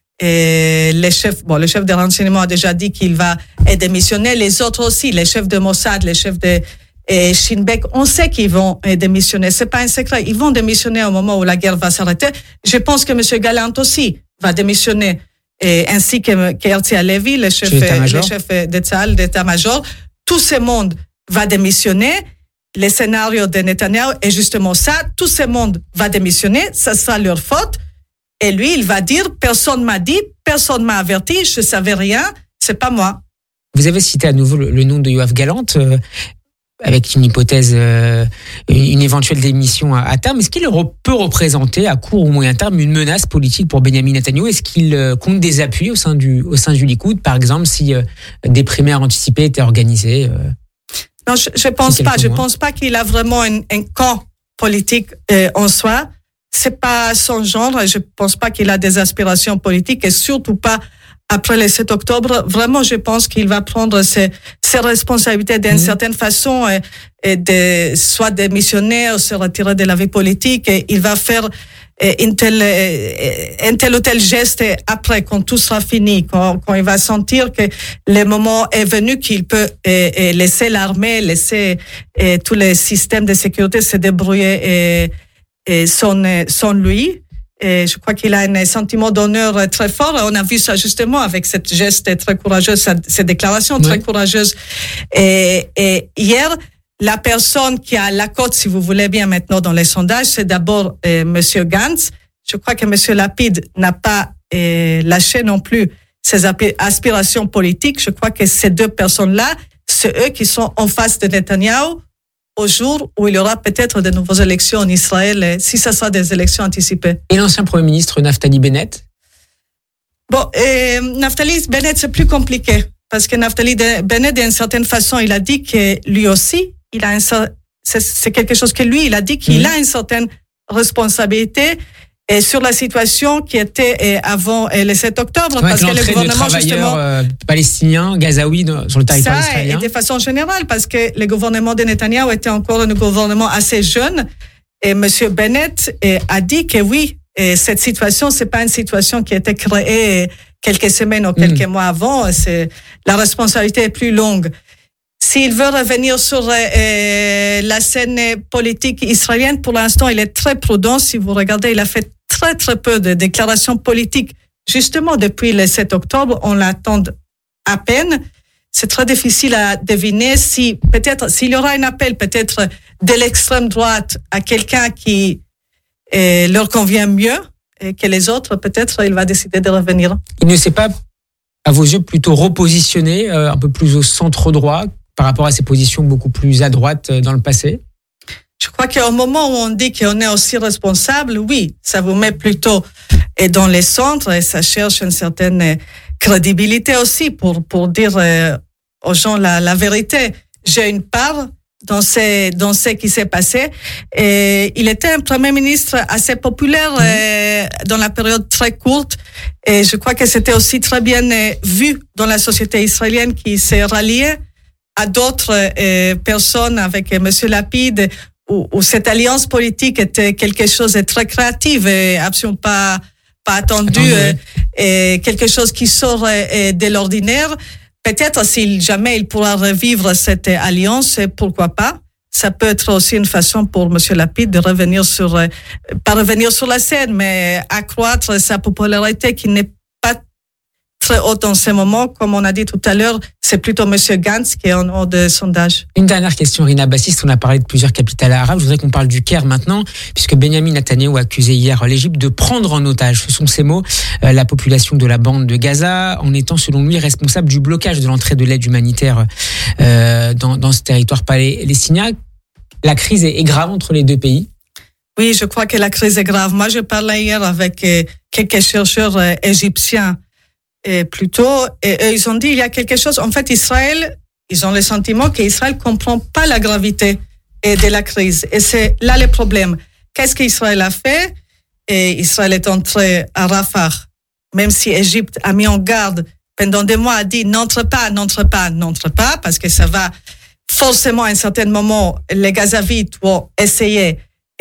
le chef de renseignement a déjà dit qu'il va démissionner. Les autres aussi, les chefs de Mossad, les chefs de Shin Bet, on sait qu'ils vont démissionner. C'est pas un secret. Ils vont démissionner au moment où la guerre va s'arrêter. Je pense que M. Gallant aussi va démissionner, ainsi que Herzi Halevi, le chef de Tzahal, d'état-major. Tout ce monde va démissionner. Le scénario de Netanyahou est justement ça. Tout ce monde va démissionner. Ça sera leur faute. Et lui, il va dire, personne m'a dit, personne m'a averti, je savais rien, c'est pas moi. Vous avez cité à nouveau le nom de Yoav Gallant, avec une hypothèse, une éventuelle démission à terme. Est-ce qu'il peut représenter à court ou moyen terme une menace politique pour Benyamin Netanyahou? Est-ce qu'il compte des appuis au sein du Likoud, par exemple, si des primaires anticipées étaient organisées? Non, je pense pas. Je pense pas qu'il a vraiment un camp politique en soi. C'est pas son genre. Je pense pas qu'il a des aspirations politiques et surtout pas après le 7 octobre. Vraiment, je pense qu'il va prendre ses responsabilités d'une certaine façon et soit démissionner ou se retirer de la vie politique. Et il va faire un tel ou tel geste après, quand tout sera fini, quand il va sentir que le moment est venu, qu'il peut laisser l'armée, laisser tous les systèmes de sécurité se débrouiller sans lui. Et je crois qu'il a un sentiment d'honneur très fort. On a vu ça justement avec cette geste très courageuse, cette déclaration très courageuse. Et hier, la personne qui a la cote, si vous voulez bien maintenant dans les sondages, c'est d'abord Monsieur Gantz. Je crois que Monsieur Lapid n'a pas lâché non plus ses aspirations politiques. Je crois que ces deux personnes-là, c'est eux qui sont en face de Netanyahou au jour où il y aura peut-être de nouvelles élections en Israël, si ça sera des élections anticipées. Et l'ancien Premier ministre Naftali Bennett? Bon, Naftali Bennett, c'est plus compliqué. Parce que Naftali Bennett, d'une certaine façon, il a dit que lui aussi, c'est quelque chose que lui, il a dit qu'il a une certaine responsabilité sur la situation qui était avant le 7 octobre. Parce que le gouvernement, justement, palestiniens, gazaouis sur le territoire israélien. Et de façon générale, parce que le gouvernement de Netanyahou était encore un gouvernement assez jeune. Et M. Bennett a dit que oui, cette situation, c'est pas une situation qui a été créée quelques semaines ou quelques mois avant. La responsabilité est plus longue. S'il veut revenir sur la scène politique israélienne, pour l'instant, il est très prudent. Si vous regardez, il a fait très, très peu de déclarations politiques. Justement, depuis le 7 octobre, on l'attend à peine. C'est très difficile à deviner s'il y aura un appel, peut-être de l'extrême droite à quelqu'un qui leur convient mieux que les autres, peut-être il va décider de revenir. Il ne s'est pas, à vos yeux, plutôt repositionné un peu plus au centre droit par rapport à ses positions beaucoup plus à droite dans le passé? Je crois qu'au moment où on dit qu'on est aussi responsable, oui, ça vous met plutôt dans les centres et ça cherche une certaine crédibilité aussi pour dire aux gens la vérité. J'ai une part dans ce qui s'est passé. Et il était un premier ministre assez populaire dans la période très courte. Et je crois que c'était aussi très bien vu dans la société israélienne qui s'est ralliée à d'autres personnes avec M. Lapid, où cette alliance politique était quelque chose de très créatif et absolument pas attendu, et quelque chose qui sort de l'ordinaire. Peut-être si jamais il pourra revivre cette alliance, pourquoi pas. Ça peut être aussi une façon pour M. Lapid de revenir pas revenir sur la scène, mais accroître sa popularité qui n'est pas très haute en ce moment. Comme on a dit tout à l'heure, c'est plutôt M. Gantz qui est en haut de sondage. Une dernière question, Rina Bassiste. On a parlé de plusieurs capitales arabes. Je voudrais qu'on parle du Caire maintenant, puisque Benyamin Netanyahou a accusé hier l'Égypte de prendre en otage, ce sont ses mots, la population de la bande de Gaza, en étant selon lui responsable du blocage de l'entrée de l'aide humanitaire dans ce territoire palestinien. La crise est grave entre les deux pays? Oui, je crois que la crise est grave. Moi, je parlais hier avec quelques chercheurs égyptiens. Et plutôt, et ils ont dit il y a quelque chose. En fait, Israël, ils ont le sentiment qu'Israël comprend pas la gravité de la crise. Et c'est là le problème. Qu'est-ce qu'Israël a fait? Et Israël est entré à Rafah, même si Égypte a mis en garde pendant des mois, a dit n'entre pas, parce que ça va forcément, à un certain moment, les Gazavites vont essayer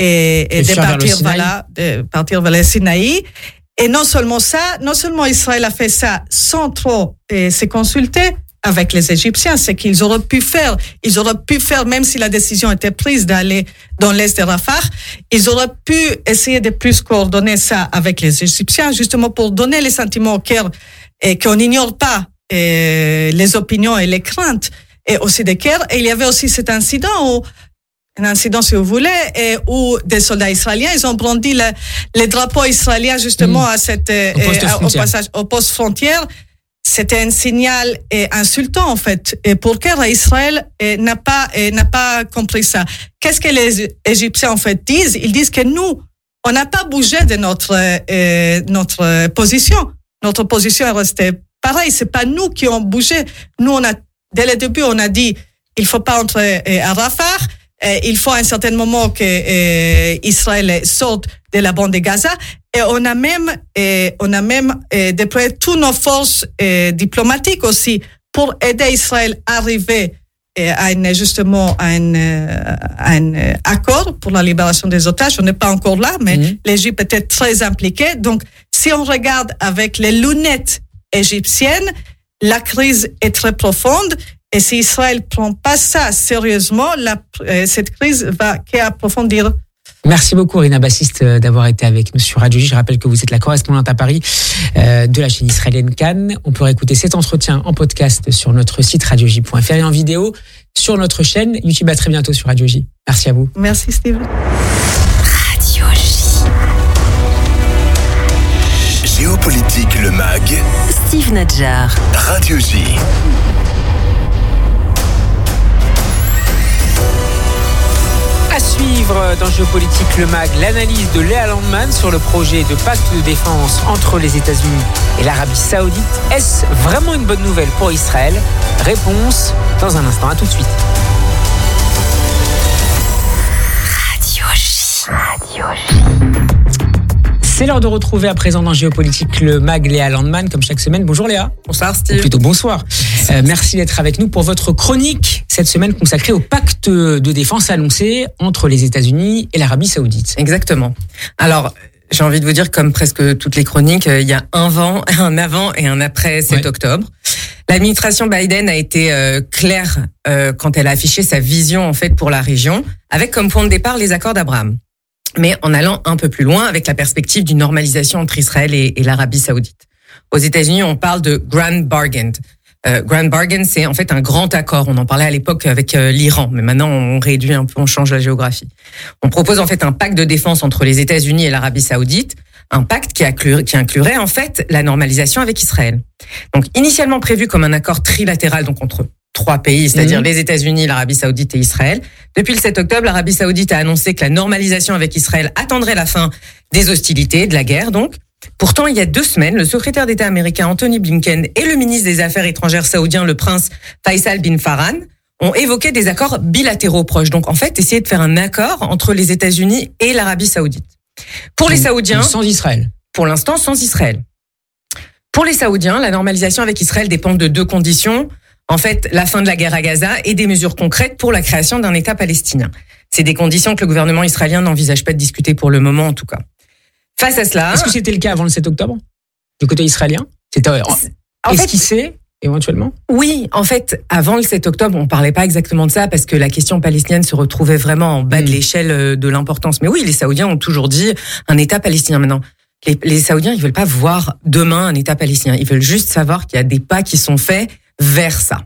de partir vers le Sinaï. Et non seulement Israël a fait ça sans trop se consulter avec les Égyptiens, c'est qu'ils auraient pu faire, même si la décision était prise d'aller dans l'est de Rafah, ils auraient pu essayer de plus coordonner ça avec les Égyptiens, justement pour donner les sentiments au Caire et qu'on n'ignore pas les opinions et les craintes et aussi de Caire. Et il y avait aussi cet incident si vous voulez, où des soldats israéliens, ils ont brandi les drapeaux israéliens justement au poste frontière. C'était un signal insultant en fait. Et pour Caire, Israël n'a pas compris ça. Qu'est-ce que les Égyptiens en fait disent? Ils disent que nous, on n'a pas bougé de notre position. Notre position est restée pareille. C'est pas nous qui ont bougé. Nous, dès le début, on a dit il faut pas entrer à Rafah. Il faut à un certain moment que Israël sorte de la bande de Gaza, et on a même déployé toutes nos forces diplomatiques aussi pour aider Israël à arriver à un accord pour la libération des otages. On n'est pas encore là, mais l'Égypte était très impliquée. Donc, si on regarde avec les lunettes égyptiennes, la crise est très profonde. Et si Israël prend pas ça sérieusement, cette crise va qu'approfondir. Merci beaucoup, Rina Bassiste, d'avoir été avec nous sur Radio J. Je rappelle que vous êtes la correspondante à Paris de la chaîne israélienne Cannes. On pourra écouter cet entretien en podcast sur notre site radioj.fr et en vidéo sur notre chaîne YouTube. À très bientôt sur Radio J. Merci à vous. Merci, Steve. Radio J. Géopolitique, le MAG. Steve Nadjar. Radio J. À suivre dans Géopolitique le MAG, l'analyse de Léa Landman sur le projet de pacte de défense entre les États-Unis et l'Arabie Saoudite. Est-ce vraiment une bonne nouvelle pour Israël? Réponse dans un instant. À tout de suite. Radio J. Radio J. C'est l'heure de retrouver à présent dans Géopolitique le MAG Léa Landman, comme chaque semaine. Bonjour Léa. Bonsoir Steve. Ou plutôt bonsoir. Merci d'être avec nous pour votre chronique cette semaine consacrée au pacte de défense annoncé entre les États-Unis et l'Arabie Saoudite. Exactement. Alors, j'ai envie de vous dire, comme presque toutes les chroniques, il y a un avant et un après 7 octobre. L'administration Biden a été claire quand elle a affiché sa vision en fait pour la région, avec comme point de départ les accords d'Abraham. Mais en allant un peu plus loin avec la perspective d'une normalisation entre Israël et l'Arabie Saoudite. Aux États-Unis, on parle de Grand Bargain. Grand Bargain, c'est en fait un grand accord. On en parlait à l'époque avec l'Iran, mais maintenant on réduit un peu, on change la géographie. On propose en fait un pacte de défense entre les États-Unis et l'Arabie Saoudite, un pacte qui inclurait en fait la normalisation avec Israël. Donc initialement prévu comme un accord trilatéral, donc entre 3 pays, c'est-à-dire les États-Unis, l'Arabie Saoudite et Israël. Depuis le 7 octobre, l'Arabie Saoudite a annoncé que la normalisation avec Israël attendrait la fin des hostilités, de la guerre donc. Pourtant, il y a 2 semaines, le secrétaire d'État américain Anthony Blinken et le ministre des Affaires étrangères saoudien, le prince Faisal bin Farhan, ont évoqué des accords bilatéraux proches. Donc, en fait, essayer de faire un accord entre les États-Unis et l'Arabie Saoudite. Pour les Saoudiens... Sans Israël. Pour l'instant, sans Israël. Pour les Saoudiens, la normalisation avec Israël dépend de 2 conditions. En fait, la fin de la guerre à Gaza et des mesures concrètes pour la création d'un État palestinien. C'est des conditions que le gouvernement israélien n'envisage pas de discuter pour le moment, en tout cas. Face à cela... Est-ce que c'était le cas avant le 7 octobre, du côté israélien? C'était esquissé, éventuellement? Oui, en fait, avant le 7 octobre, on parlait pas exactement de ça parce que la question palestinienne se retrouvait vraiment en bas de l'échelle de l'importance. Mais oui, les Saoudiens ont toujours dit un État palestinien. Maintenant, les Saoudiens, ils veulent pas voir demain un État palestinien. Ils veulent juste savoir qu'il y a des pas qui sont faits vers ça.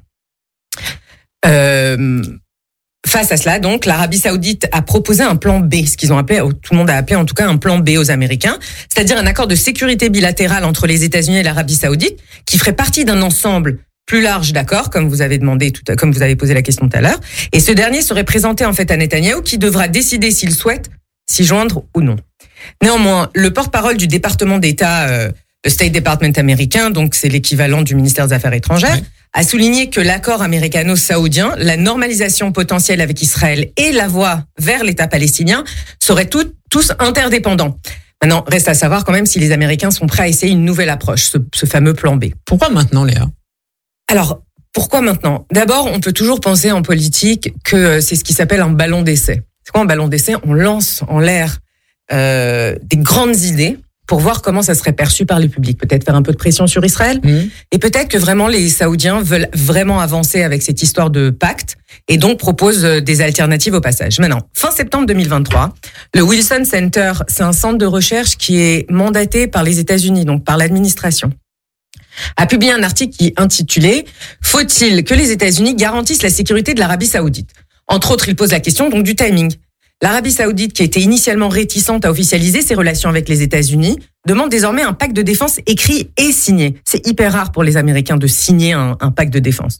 Face à cela, donc, l'Arabie Saoudite a proposé un plan B, ce qu'ils ont appelé, tout le monde a appelé en tout cas un plan B aux Américains, c'est-à-dire un accord de sécurité bilatéral entre les États-Unis et l'Arabie Saoudite, qui ferait partie d'un ensemble plus large d'accords, comme vous avez comme vous avez posé la question tout à l'heure. Et ce dernier serait présenté en fait à Netanyahou, qui devra décider s'il souhaite s'y joindre ou non. Néanmoins, le porte-parole du département d'État, le State Department américain, donc c'est l'équivalent du ministère des Affaires étrangères, a souligné que l'accord américano-saoudien, la normalisation potentielle avec Israël et la voie vers l'État palestinien seraient tous interdépendants. Maintenant, reste à savoir quand même si les Américains sont prêts à essayer une nouvelle approche, ce fameux plan B. Pourquoi maintenant, Léa? Alors, pourquoi maintenant ? D'abord, on peut toujours penser en politique que c'est ce qui s'appelle un ballon d'essai. C'est quoi un ballon d'essai ? On lance en l'air des grandes idées pour voir comment ça serait perçu par le public. Peut-être faire un peu de pression sur Israël. Et peut-être que vraiment les Saoudiens veulent vraiment avancer avec cette histoire de pacte et donc proposent des alternatives au passage. Maintenant, fin septembre 2023, le Wilson Center, c'est un centre de recherche qui est mandaté par les États-Unis, donc par l'administration, a publié un article qui est intitulé « Faut-il que les États-Unis garantissent la sécurité de l'Arabie Saoudite ?» Entre autres, il pose la question donc du timing. L'Arabie Saoudite, qui était initialement réticente à officialiser ses relations avec les États-Unis, demande désormais un pacte de défense écrit et signé. C'est hyper rare pour les Américains de signer un pacte de défense.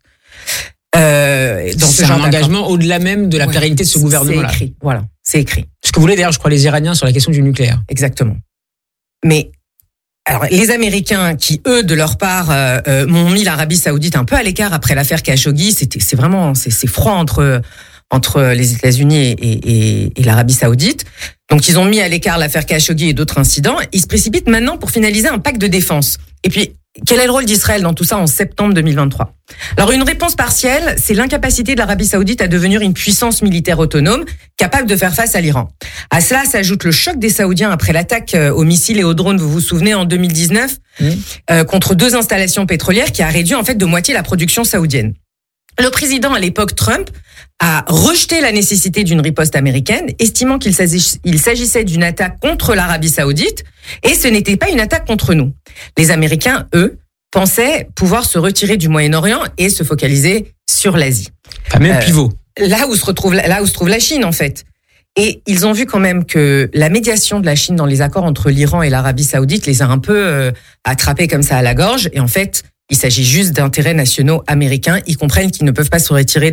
C'est un engagement au-delà même de la pérennité de ce gouvernement-là. C'est écrit, voilà, c'est écrit. Ce que voulaient d'ailleurs, je crois, les Iraniens sur la question du nucléaire. Exactement. Mais alors, les Américains qui, eux, de leur part, m'ont mis l'Arabie Saoudite un peu à l'écart après l'affaire Khashoggi, c'est vraiment froid entre les États-Unis et l'Arabie Saoudite. Donc, ils ont mis à l'écart l'affaire Khashoggi et d'autres incidents. Ils se précipitent maintenant pour finaliser un pacte de défense. Et puis, quel est le rôle d'Israël dans tout ça en septembre 2023 ? Alors, une réponse partielle, c'est l'incapacité de l'Arabie Saoudite à devenir une puissance militaire autonome capable de faire face à l'Iran. À cela s'ajoute le choc des Saoudiens après l'attaque aux missiles et aux drones, vous vous souvenez, en 2019, contre 2 installations pétrolières qui a réduit en fait de moitié la production saoudienne. Le président à l'époque, Trump, a rejeté la nécessité d'une riposte américaine, estimant qu'il s'agissait d'une attaque contre l'Arabie Saoudite et ce n'était pas une attaque contre nous. Les Américains, eux, pensaient pouvoir se retirer du Moyen-Orient et se focaliser sur l'Asie. Pas même pivot. Là où se trouve la Chine, en fait. Et ils ont vu quand même que la médiation de la Chine dans les accords entre l'Iran et l'Arabie Saoudite les a un peu attrapés comme ça à la gorge. Et en fait, il s'agit juste d'intérêts nationaux américains. Ils comprennent qu'ils ne peuvent pas se retirer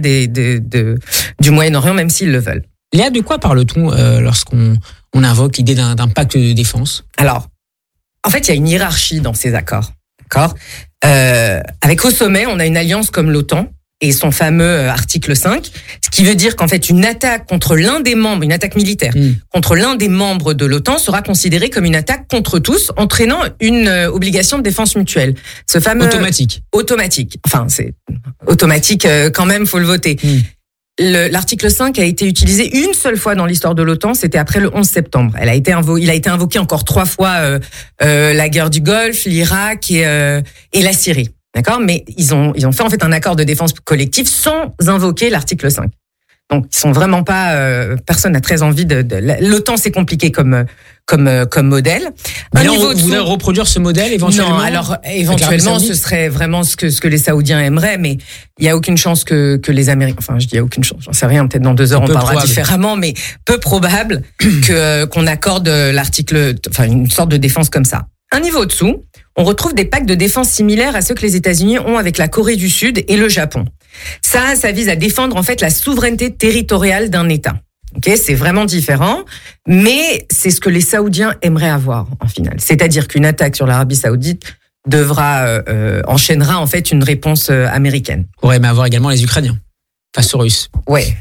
du Moyen-Orient, même s'ils le veulent. Léa, de quoi parle-t-on lorsqu'on invoque l'idée d'un pacte de défense ? Alors, en fait, il y a une hiérarchie dans ces accords. D'accord ? Avec au sommet, on a une alliance comme l'OTAN et son fameux article 5, ce qui veut dire qu'en fait, une attaque contre l'un des membres, une attaque militaire, contre l'un des membres de l'OTAN sera considérée comme une attaque contre tous, entraînant une obligation de défense mutuelle. Ce fameux... Automatique. Enfin, c'est automatique quand même, faut le voter. L'article 5 a été utilisé une seule fois dans l'histoire de l'OTAN, c'était après le 11 septembre. Il a été invoqué encore 3 fois la guerre du Golfe, l'Irak et la Syrie. D'accord ? Mais ils ont fait en fait un accord de défense collective sans invoquer l'article 5. Donc ils sont vraiment pas personne n'a très envie l'OTAN, c'est compliqué comme modèle. Mais là, vous voulez reproduire ce modèle éventuellement ? Non, alors éventuellement ce serait vraiment ce que les Saoudiens aimeraient, mais il y a aucune chance que les Américains, enfin je dis il y a aucune chance, j'en sais rien, peut-être dans 2 heures on parlera différemment, mais peu probable qu'on accorde l'article, enfin une sorte de défense comme ça. Un niveau au-dessous, on retrouve des pactes de défense similaires à ceux que les États-Unis ont avec la Corée du Sud et le Japon. Ça vise à défendre en fait la souveraineté territoriale d'un État. Okay, c'est vraiment différent, mais c'est ce que les Saoudiens aimeraient avoir en finale. C'est-à-dire qu'une attaque sur l'Arabie Saoudite enchaînera en fait une réponse américaine. On pourrait avoir également les Ukrainiens face aux Russes. Ouais.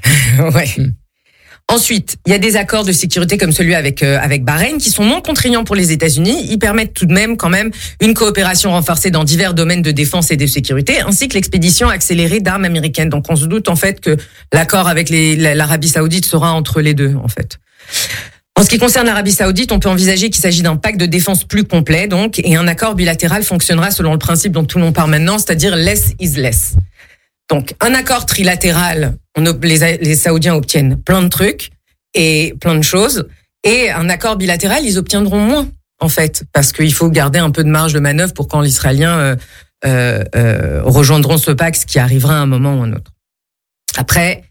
Ensuite, il y a des accords de sécurité comme celui avec Bahreïn qui sont non contraignants pour les États-Unis. Ils permettent tout de même quand même une coopération renforcée dans divers domaines de défense et de sécurité, ainsi que l'expédition accélérée d'armes américaines. Donc on se doute en fait que l'accord avec l'Arabie Saoudite sera entre les deux en fait. En ce qui concerne l'Arabie Saoudite, on peut envisager qu'il s'agit d'un pacte de défense plus complet, donc, et un accord bilatéral fonctionnera selon le principe dont tout le monde parle maintenant, c'est-à-dire less is less. Donc, un accord trilatéral, les Saoudiens obtiennent plein de trucs et plein de choses. Et un accord bilatéral, ils obtiendront moins, en fait, parce qu'il faut garder un peu de marge de manœuvre pour quand les Israéliens rejoindront ce pacte, ce qui arrivera à un moment ou à un autre. Après,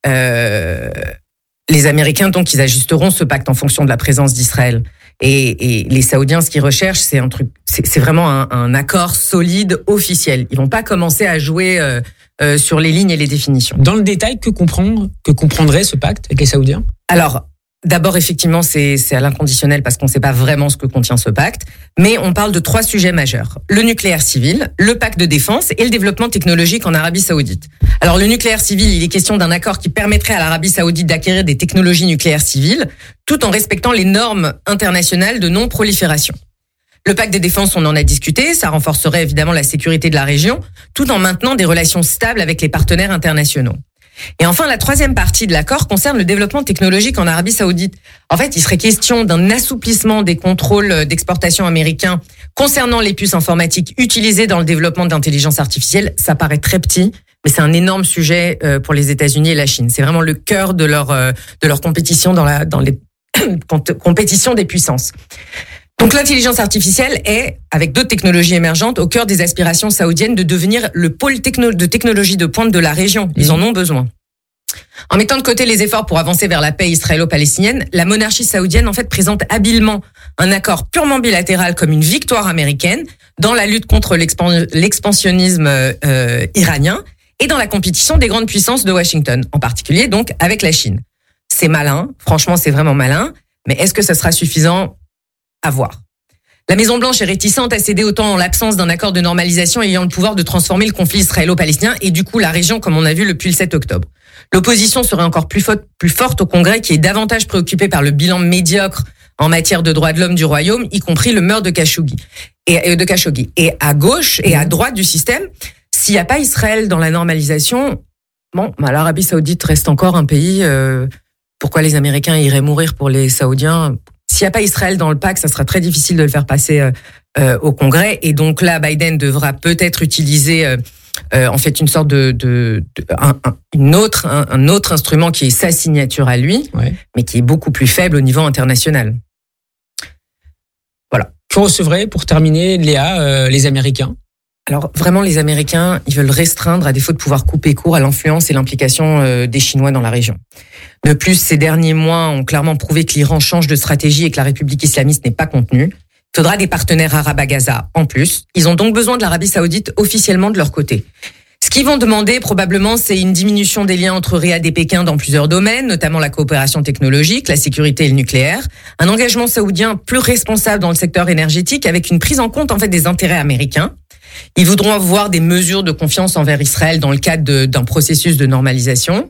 les Américains, donc, ils ajusteront ce pacte en fonction de la présence d'Israël. Et les Saoudiens, ce qu'ils recherchent, c'est vraiment un accord solide, officiel. Ils vont pas commencer à jouer sur les lignes et les définitions. Dans le détail, que comprendrait ce pacte avec les Saoudiens ? Alors, d'abord, effectivement, c'est à l'inconditionnel parce qu'on ne sait pas vraiment ce que contient ce pacte. Mais on parle de 3 sujets majeurs. Le nucléaire civil, le pacte de défense et le développement technologique en Arabie Saoudite. Alors, le nucléaire civil, il est question d'un accord qui permettrait à l'Arabie Saoudite d'acquérir des technologies nucléaires civiles tout en respectant les normes internationales de non-prolifération. Le pacte de défense, on en a discuté, ça renforcerait évidemment la sécurité de la région, tout en maintenant des relations stables avec les partenaires internationaux. Et enfin, la troisième partie de l'accord concerne le développement technologique en Arabie Saoudite. En fait, il serait question d'un assouplissement des contrôles d'exportation américains concernant les puces informatiques utilisées dans le développement d'intelligence artificielle. Ça paraît très petit, mais c'est un énorme sujet pour les États-Unis et la Chine. C'est vraiment le cœur de leur compétition dans les compétitions des puissances. Donc l'intelligence artificielle est, avec d'autres technologies émergentes, au cœur des aspirations saoudiennes de devenir le pôle de technologie de pointe de la région. Ils en ont besoin. En mettant de côté les efforts pour avancer vers la paix israélo-palestinienne, la monarchie saoudienne en fait présente habilement un accord purement bilatéral comme une victoire américaine dans la lutte contre l'expansionnisme iranien et dans la compétition des grandes puissances de Washington, en particulier donc avec la Chine. C'est malin, franchement c'est vraiment malin, mais est-ce que ça sera suffisant ? À voir. La Maison-Blanche est réticente à céder autant en l'absence d'un accord de normalisation ayant le pouvoir de transformer le conflit israélo-palestinien et du coup la région comme on a vu depuis le 7 octobre. L'opposition serait encore plus forte au Congrès qui est davantage préoccupé par le bilan médiocre en matière de droits de l'homme du Royaume, y compris le meurtre de Khashoggi. Et à gauche et à droite du système, s'il n'y a pas Israël dans la normalisation, l'Arabie Saoudite reste encore un pays. Pourquoi les Américains iraient mourir pour les Saoudiens ? S'il n'y a pas Israël dans le pacte, ça sera très difficile de le faire passer au Congrès. Et donc là, Biden devra peut-être utiliser en fait une sorte un autre instrument qui est sa signature à lui, mais qui est beaucoup plus faible au niveau international. Voilà. Que recevraient, pour terminer, Léa, les Américains ? Alors vraiment, les Américains, ils veulent restreindre, à défaut de pouvoir couper court à l'influence et l'implication des Chinois dans la région. De plus, ces derniers mois ont clairement prouvé que l'Iran change de stratégie et que la République islamiste n'est pas contenue. Il faudra des partenaires arabes à Gaza en plus. Ils ont donc besoin de l'Arabie Saoudite officiellement de leur côté. Ce qu'ils vont demander probablement, c'est une diminution des liens entre Riyad et Pékin dans plusieurs domaines, notamment la coopération technologique, la sécurité et le nucléaire, un engagement saoudien plus responsable dans le secteur énergétique avec une prise en compte en fait des intérêts américains. Ils voudront avoir des mesures de confiance envers Israël dans le cadre d'un processus de normalisation.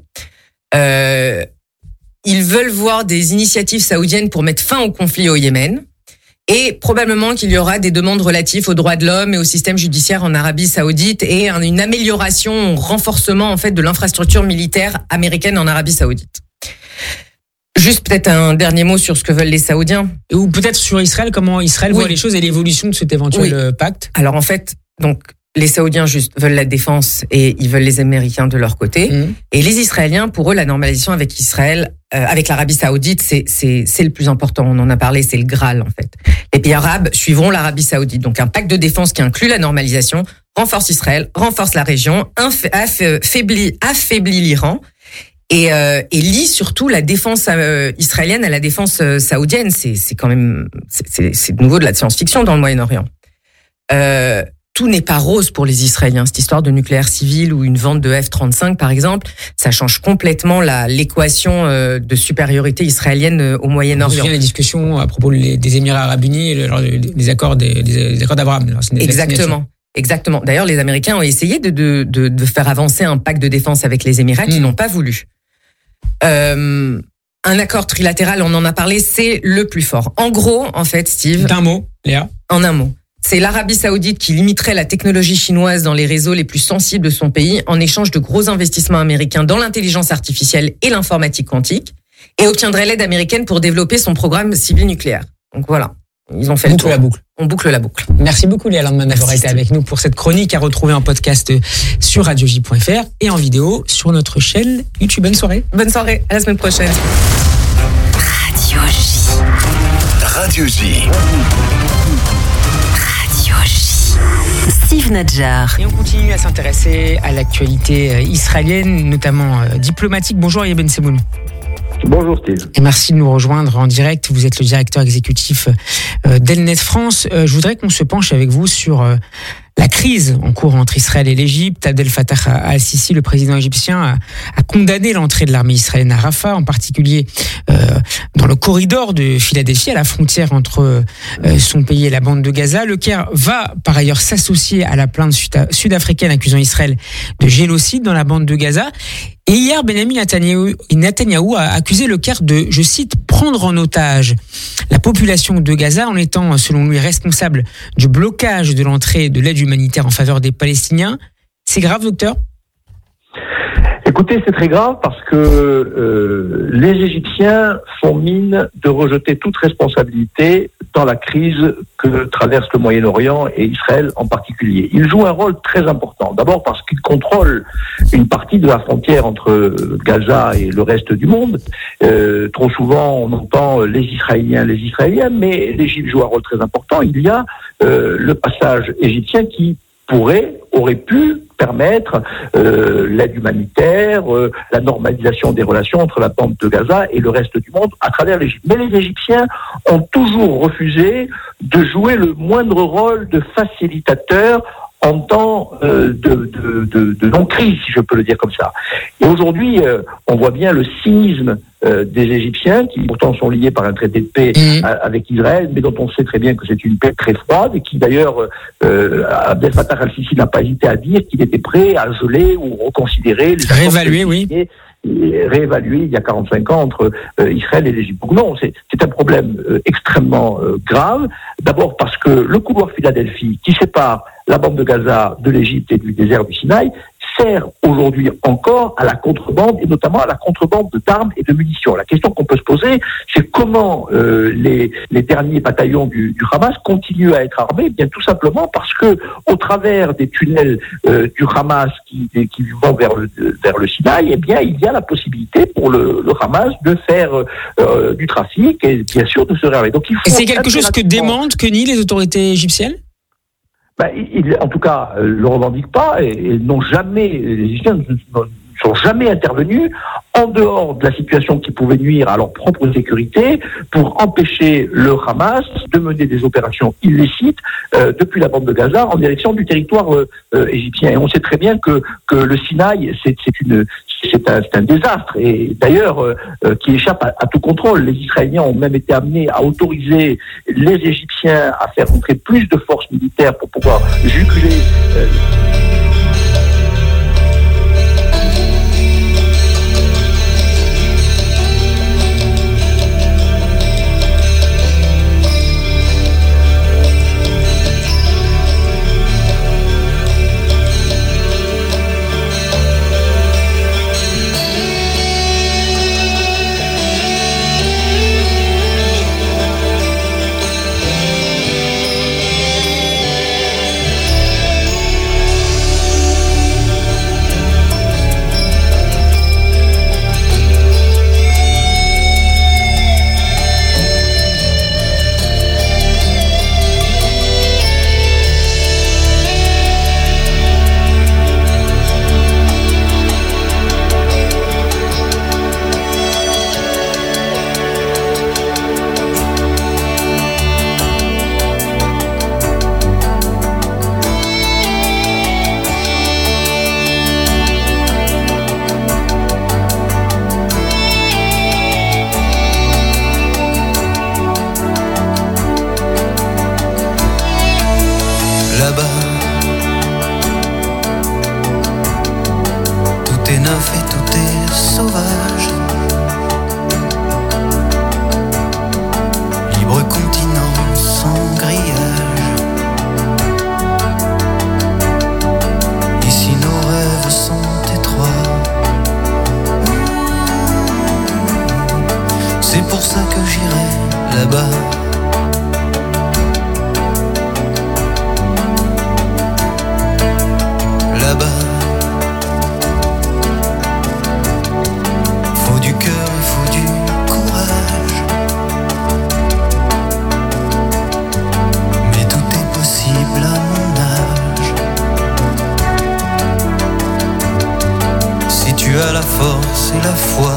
Ils veulent voir des initiatives saoudiennes pour mettre fin au conflit au Yémen. Et probablement qu'il y aura des demandes relatives aux droits de l'homme et au système judiciaire en Arabie Saoudite et une amélioration, un renforcement en fait de l'infrastructure militaire américaine en Arabie Saoudite. Juste peut-être un dernier mot sur ce que veulent les Saoudiens. Ou peut-être sur Israël, comment Israël voit les choses et l'évolution de cet éventuel pacte. Alors en fait, donc les Saoudiens juste veulent la défense et ils veulent les Américains de leur côté. Et les Israéliens, pour eux, la normalisation avec Israël, avec l'Arabie Saoudite, c'est le plus important. On en a parlé, c'est le Graal en fait. Les pays arabes suivront l'Arabie Saoudite. Donc un pacte de défense qui inclut la normalisation renforce Israël, renforce la région, affaiblit l'Iran. Et lie surtout la défense israélienne à la défense saoudienne. C'est quand même, c'est de nouveau de la science-fiction dans le Moyen-Orient. Tout n'est pas rose pour les Israéliens. Cette histoire de nucléaire civil ou une vente de F-35, par exemple, ça change complètement l'équation de supériorité israélienne au Moyen-Orient. Je me souviens des discussions à propos des Émirats Arabes Unis, des accords d'Abraham. Exactement. D'ailleurs, les Américains ont essayé de faire avancer un pacte de défense avec les Émirats qui n'ont pas voulu. Un accord trilatéral, on en a parlé, c'est le plus fort. En gros, en fait, Steve. D'un mot, Léa. En un mot. C'est l'Arabie Saoudite qui limiterait la technologie chinoise dans les réseaux les plus sensibles de son pays en échange de gros investissements américains dans l'intelligence artificielle et l'informatique quantique et obtiendrait l'aide américaine pour développer son programme civil nucléaire. Donc voilà, ils ont fait le tour. On boucle la boucle. Merci beaucoup Léa Landman d'avoir été avec nous pour cette chronique à retrouver en podcast sur radioj.fr et en vidéo sur notre chaîne YouTube. Bonne soirée. Bonne soirée, à la semaine prochaine. Radio J. Radio J. Steve Nadjar. Et on continue à s'intéresser à l'actualité israélienne, notamment diplomatique. Bonjour Yeben Semoun. Bonjour Steve. Et merci de nous rejoindre en direct. Vous êtes le directeur exécutif d'Elnet France. Je voudrais qu'on se penche avec vous sur la crise en cours entre Israël et l'Égypte. Abdel Fattah al-Sisi, le président égyptien, a condamné l'entrée de l'armée israélienne à Rafah, en particulier dans le corridor de Philadelphie, à la frontière entre son pays et la bande de Gaza. Le Caire va par ailleurs s'associer à la plainte sud-africaine accusant Israël de génocide dans la bande de Gaza. Et hier, Benjamin Netanyahou a accusé le Caire de, je cite, prendre en otage la population de Gaza en étant, selon lui, responsable du blocage de l'entrée de l'aide humanitaire en faveur des Palestiniens. C'est grave, docteur ? Écoutez, c'est très grave parce que les Égyptiens font mine de rejeter toute responsabilité dans la crise que traverse le Moyen-Orient et Israël en particulier. Ils jouent un rôle très important. D'abord parce qu'ils contrôlent une partie de la frontière entre Gaza et le reste du monde. Trop souvent, on entend les Israéliens, mais l'Égypte joue un rôle très important. Il y a le passage égyptien qui aurait pu permettre l'aide humanitaire, la normalisation des relations entre la bande de Gaza et le reste du monde à travers l'Égypte. Mais les Égyptiens ont toujours refusé de jouer le moindre rôle de facilitateur en temps de non-crise, si je peux le dire comme ça. Et aujourd'hui, on voit bien le cynisme des Égyptiens, qui pourtant sont liés par un traité de paix avec Israël, mais dont on sait très bien que c'est une paix très froide, et qui d'ailleurs, Abdel Fattah al-Sisi n'a pas hésité à dire qu'il était prêt à geler ou reconsidérer les réévaluer, oui. Réévalué il y a 45 ans entre Israël et l'Égypte. Donc non, c'est un problème extrêmement grave. D'abord parce que le couloir Philadelphie, qui sépare la bande de Gaza de l'Égypte et du désert du Sinaï, sert aujourd'hui encore à la contrebande, et notamment à la contrebande d'armes et de munitions. La question qu'on peut se poser, c'est comment les derniers bataillons du Hamas continuent à être armés. Bien tout simplement parce que, au travers des tunnels du Hamas qui vont vers le Sinaï, eh bien, il y a la possibilité pour le Hamas de faire du trafic et bien sûr de se réarmer. Donc, il faut et c'est quelque chose que démentent, que nient les autorités égyptiennes ? En tout cas, le revendiquent pas et les Égyptiens ne sont jamais intervenus en dehors de la situation qui pouvait nuire à leur propre sécurité pour empêcher le Hamas de mener des opérations illicites depuis la bande de Gaza en direction du territoire égyptien. Et on sait très bien que le Sinaï, c'est un désastre, et d'ailleurs qui échappe à tout contrôle. Les Israéliens ont même été amenés à autoriser les Égyptiens à faire entrer plus de forces militaires pour pouvoir juguler là-bas. Là-bas, faut du cœur et faut du courage. Mais tout est possible à mon âge. Si tu as la force et la foi,